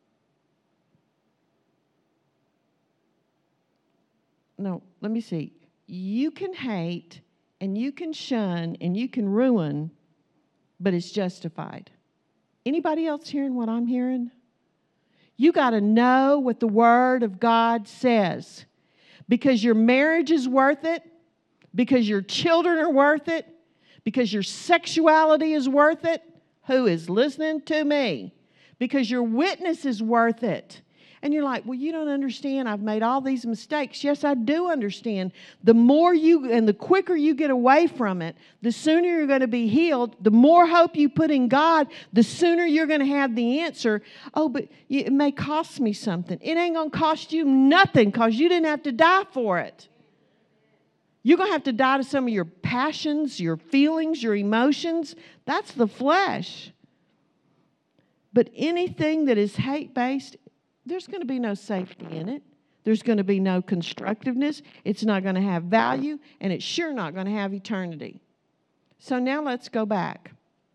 No, let me see. You can hate and you can shun and you can ruin, but it's justified. Anybody else hearing what I'm hearing? You got to know what the Word of God says. Because your marriage is worth it, because your children are worth it, because your sexuality is worth it. Who is listening to me? Because your witness is worth it. And you're like, well, you don't understand. I've made all these mistakes. Yes, I do understand. The more you, and the quicker you get away from it, the sooner you're going to be healed. The more hope you put in God, the sooner you're going to have the answer. Oh, but it may cost me something. It ain't going to cost you nothing because you didn't have to die for it. You're going to have to die to some of your passions, your feelings, your emotions. That's the flesh. But anything that is hate-based, there's going to be no safety in it. There's going to be no constructiveness. It's not going to have value, and it's sure not going to have eternity. So now let's go back.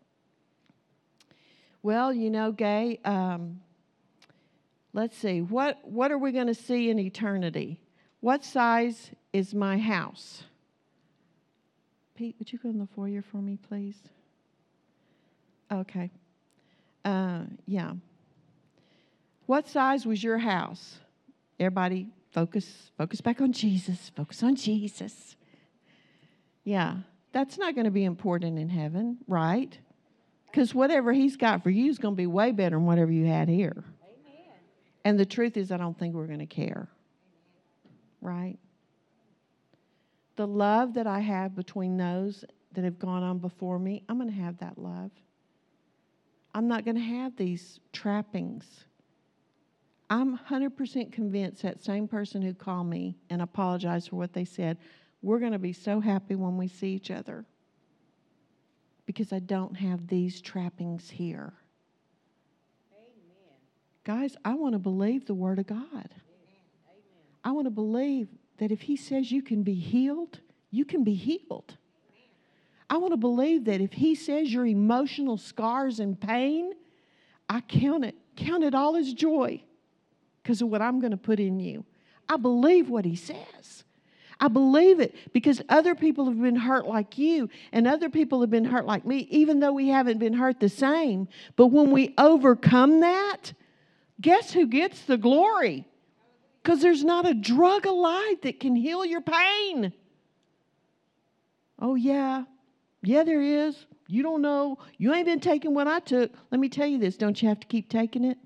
Well, you know, Gay, um, let's see. What, what are we going to see in eternity? What size is my house? Pete, would you go in the foyer for me, please? Okay. Uh, yeah. What size was your house? Everybody, focus, focus back on Jesus. Focus on Jesus. Yeah, that's not going to be important in heaven, right? Because whatever He's got for you is going to be way better than whatever you had here. Amen. And the truth is, I don't think we're going to care, right? The love that I have between those that have gone on before me, I'm going to have that love. I'm not going to have these trappings. I'm one hundred percent convinced that same person who called me and apologized for what they said, we're going to be so happy when we see each other because I don't have these trappings here. Amen. Guys, I want to believe the Word of God. Amen. I want to believe that if He says you can be healed, you can be healed. I want to believe that if He says your emotional scars and pain, I count it, count it all as joy because of what I'm going to put in you. I believe what He says. I believe it because other people have been hurt like you and other people have been hurt like me, even though we haven't been hurt the same. But when we overcome that, guess who gets the glory? Because there's not a drug alive that can heal your pain. Oh, yeah. Yeah, there is. You don't know. You ain't been taking what I took. Let me tell you this. Don't you have to keep taking it?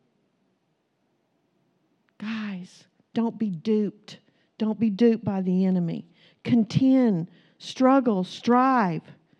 Guys, don't be duped. Don't be duped by the enemy. Contend, struggle, strive.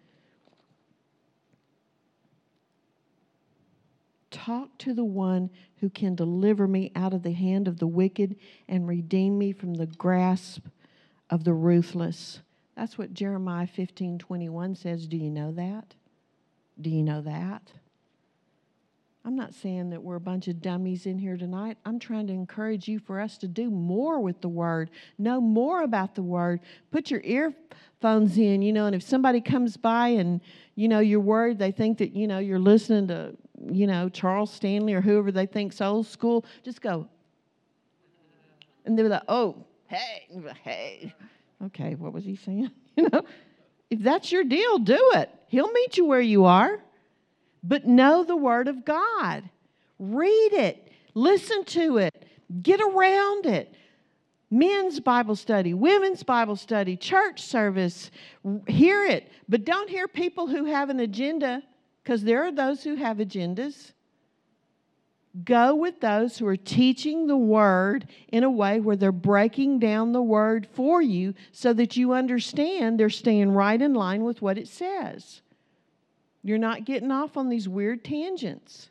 Talk to the one who can deliver me out of the hand of the wicked and redeem me from the grasp of the ruthless. That's what Jeremiah fifteen twenty-one says. Do you know that? Do you know that? I'm not saying that we're a bunch of dummies in here tonight. I'm trying to encourage you for us to do more with the Word, know more about the Word. Put your earphones in, you know, and if somebody comes by and, you know, you're worried, they think that, you know, you're listening to, you know, Charles Stanley or whoever they think's old school, just go. And they're like, oh, hey, hey. Okay, what was he saying? You know, if that's your deal, do it. He'll meet you where you are. But know the Word of God. Read it. Listen to it. Get around it. Men's Bible study, women's Bible study, church service. Hear it. But don't hear people who have an agenda, because there are those who have agendas. Go with those who are teaching the Word in a way where they're breaking down the Word for you so that you understand they're staying right in line with what it says. You're not getting off on these weird tangents.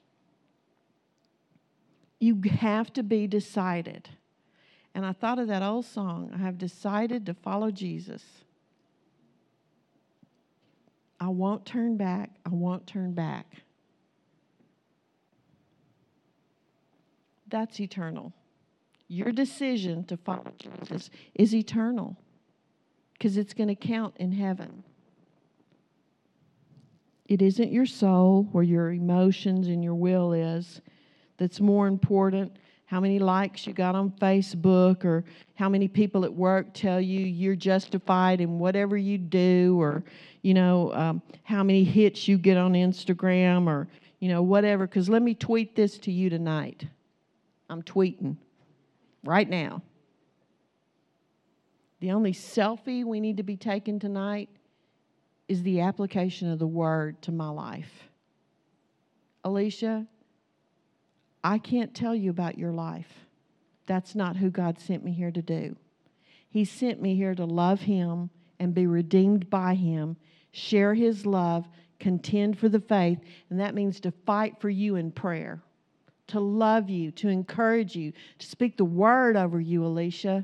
You have to be decided. And I thought of that old song, I have decided to follow Jesus. I won't turn back. I won't turn back. That's eternal. Your decision to follow Jesus is eternal because it's going to count in heaven. It isn't your soul or your emotions and your will is that's more important. How many likes you got on Facebook or how many people at work tell you you're justified in whatever you do or, you know, um, how many hits you get on Instagram or, you know, whatever. Because let me tweet this to you tonight. I'm tweeting right now. The only selfie we need to be taking tonight is the application of the Word to my life. Alicia, I can't tell you about your life. That's not who God sent me here to do. He sent me here to love Him and be redeemed by Him, share His love, contend for the faith, and that means to fight for you in prayer, to love you, to encourage you, to speak the Word over you, Alicia.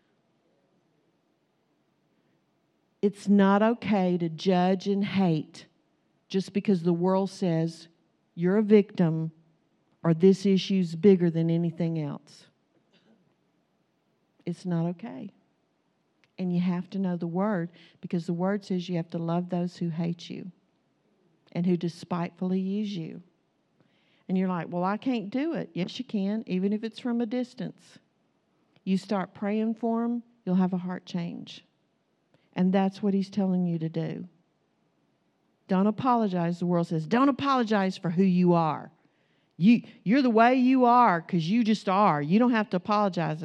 It's not okay to judge and hate just because the world says you're a victim or this issue's bigger than anything else. It's not okay. And you have to know the Word because the Word says you have to love those who hate you and who despitefully use you. And you're like, well, I can't do it. Yes, you can, even if it's from a distance. You start praying for them, you'll have a heart change. And that's what He's telling you to do. Don't apologize. The world says, don't apologize for who you are. You, you're the way you are because you just are. You don't have to apologize.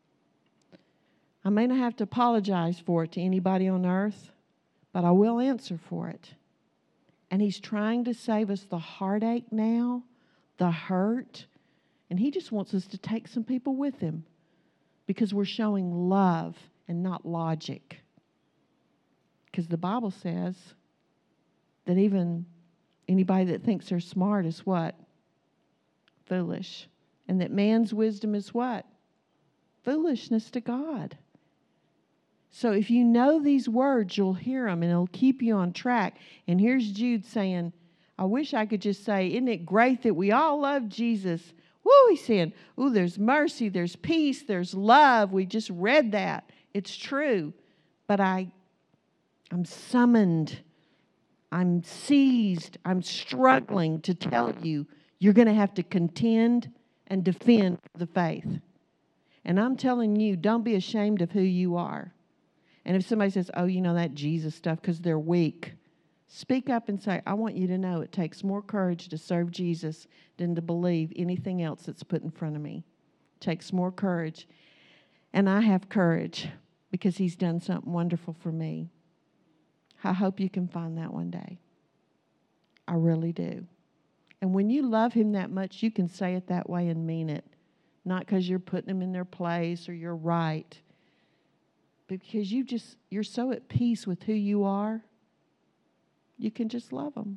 I may not have to apologize for it to anybody on earth, but I will answer for it. And He's trying to save us the heartache now, the hurt, and He just wants us to take some people with Him because we're showing love and not logic. Because the Bible says that even anybody that thinks they're smart is what? Foolish. And that man's wisdom is what? Foolishness to God. So if you know these words, you'll hear them and it'll keep you on track. And here's Jude saying, I wish I could just say, isn't it great that we all love Jesus? Woo, he's saying, ooh, there's mercy, there's peace, there's love. We just read that. It's true. But I I'm summoned, I'm seized, I'm struggling to tell you you're going to have to contend and defend the faith. And I'm telling you, don't be ashamed of who you are. And if somebody says, oh, you know, that Jesus stuff, because they're weak, speak up and say, I want you to know it takes more courage to serve Jesus than to believe anything else that's put in front of me. It takes more courage. And I have courage because he's done something wonderful for me. I hope you can find that one day. I really do. And when you love him that much, you can say it that way and mean it. Not because you're putting them in their place or you're right. But because you just, you're so at peace with who you are, you can just love them.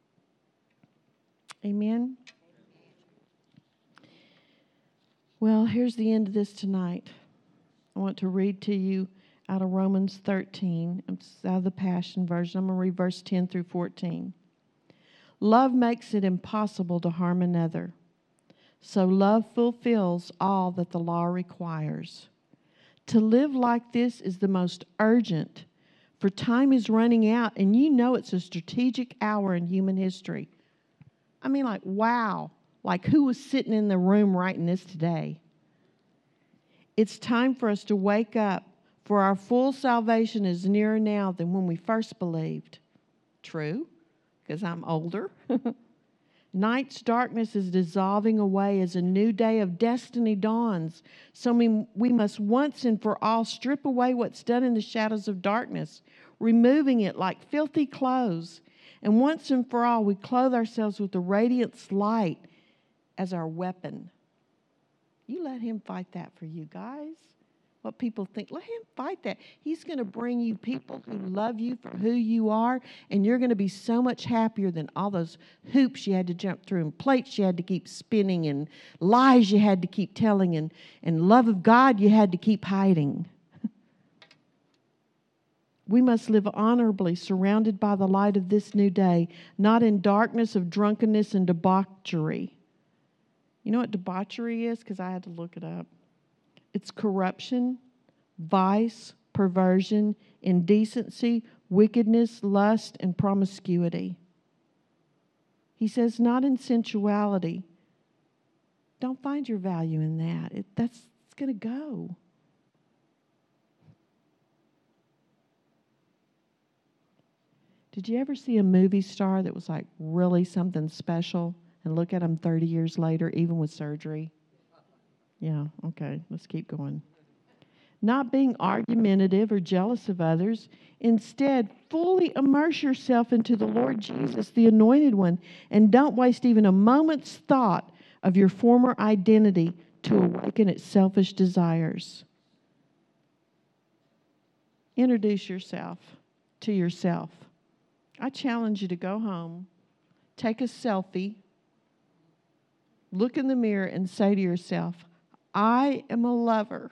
Amen? Well, here's the end of this tonight. I want to read to you out of Romans thirteen. It's out of the Passion Version. I'm going to read verse ten through fourteen. Love makes it impossible to harm another. So love fulfills all that the law requires. To live like this is the most urgent, for time is running out, and you know it's a strategic hour in human history. I mean, like, wow. Like, who was sitting in the room writing this today? It's time for us to wake up, for our full salvation is nearer now than when we first believed. True, because I'm older. Night's darkness is dissolving away as a new day of destiny dawns. So we, we must once and for all strip away what's done in the shadows of darkness, removing it like filthy clothes. And once and for all, we clothe ourselves with the radiance light as our weapon. You let him fight that for you, guys. What people think, let him fight that. He's going to bring you people who love you for who you are, and you're going to be so much happier than all those hoops you had to jump through and plates you had to keep spinning and lies you had to keep telling and, and love of God you had to keep hiding. We must live honorably, surrounded by the light of this new day, not in darkness of drunkenness and debauchery. You know what debauchery is? Because I had to look it up. It's corruption, vice, perversion, indecency, wickedness, lust, and promiscuity. He says, not in sensuality. Don't find your value in that. It, that's it's going to go. Did you ever see a movie star that was like really something special and look at them thirty years later, even with surgery? Yeah, okay, let's keep going. Not being argumentative or jealous of others. Instead, fully immerse yourself into the Lord Jesus, the Anointed One, and don't waste even a moment's thought of your former identity to awaken its selfish desires. Introduce yourself to yourself. I challenge you to go home, take a selfie, look in the mirror, and say to yourself, I am a lover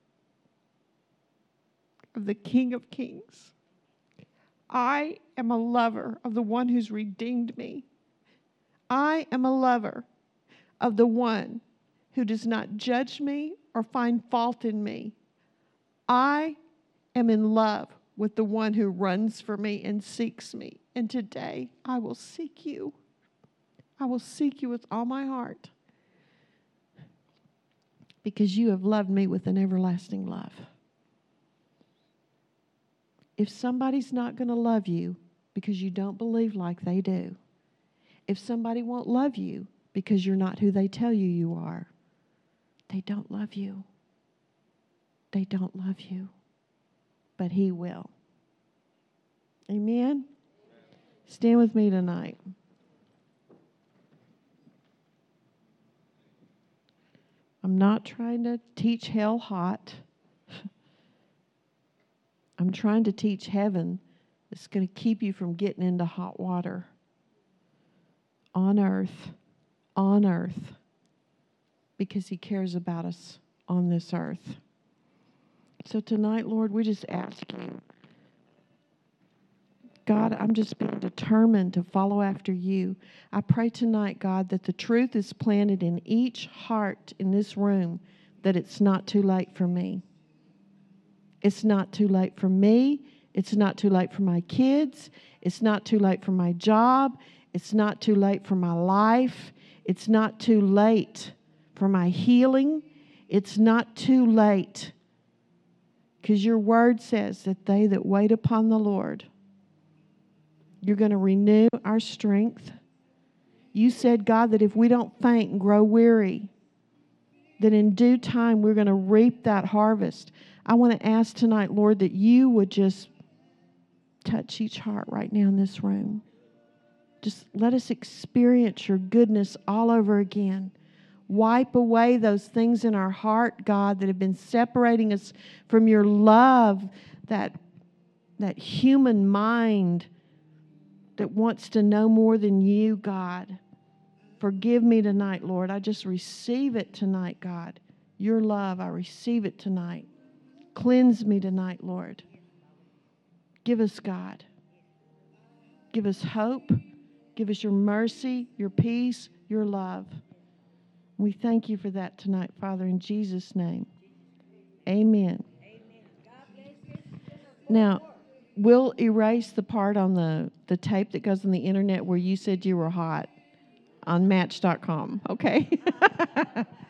of the King of Kings. I am a lover of the one who's redeemed me. I am a lover of the one who does not judge me or find fault in me. I am in love with the one who runs for me and seeks me. And today I will seek you. I will seek you with all my heart, because you have loved me with an everlasting love. If somebody's not going to love you because you don't believe like they do, if somebody won't love you because you're not who they tell you you are, they don't love you. They don't love you. But he will. Amen? Stand with me tonight. I'm not trying to teach hell hot. I'm trying to teach heaven that's going to keep you from getting into hot water. On earth. On earth. Because he cares about us on this earth. So tonight, Lord, we just ask you, God, I'm just being determined to follow after you. I pray tonight, God, that the truth is planted in each heart in this room, that it's not too late for me. It's not too late for me. It's not too late for my kids. It's not too late for my job. It's not too late for my life. It's not too late for my healing. It's not too late, because your word says that they that wait upon the Lord, you're going to renew our strength. You said, God, that if we don't faint and grow weary, that in due time we're going to reap that harvest. I want to ask tonight, Lord, that you would just touch each heart right now in this room. Just let us experience your goodness all over again. Wipe away those things in our heart, God, that have been separating us from your love, that, that human mind that wants to know more than you, God. Forgive me tonight, Lord. I just receive it tonight, God. Your love, I receive it tonight. Cleanse me tonight, Lord. Give us, God. Give us hope. Give us your mercy, your peace, your love. We thank you for that tonight, Father, in Jesus' name. Amen. Now, we'll erase the part on the, the tape that goes on the internet where you said you were hot on Match dot com, okay?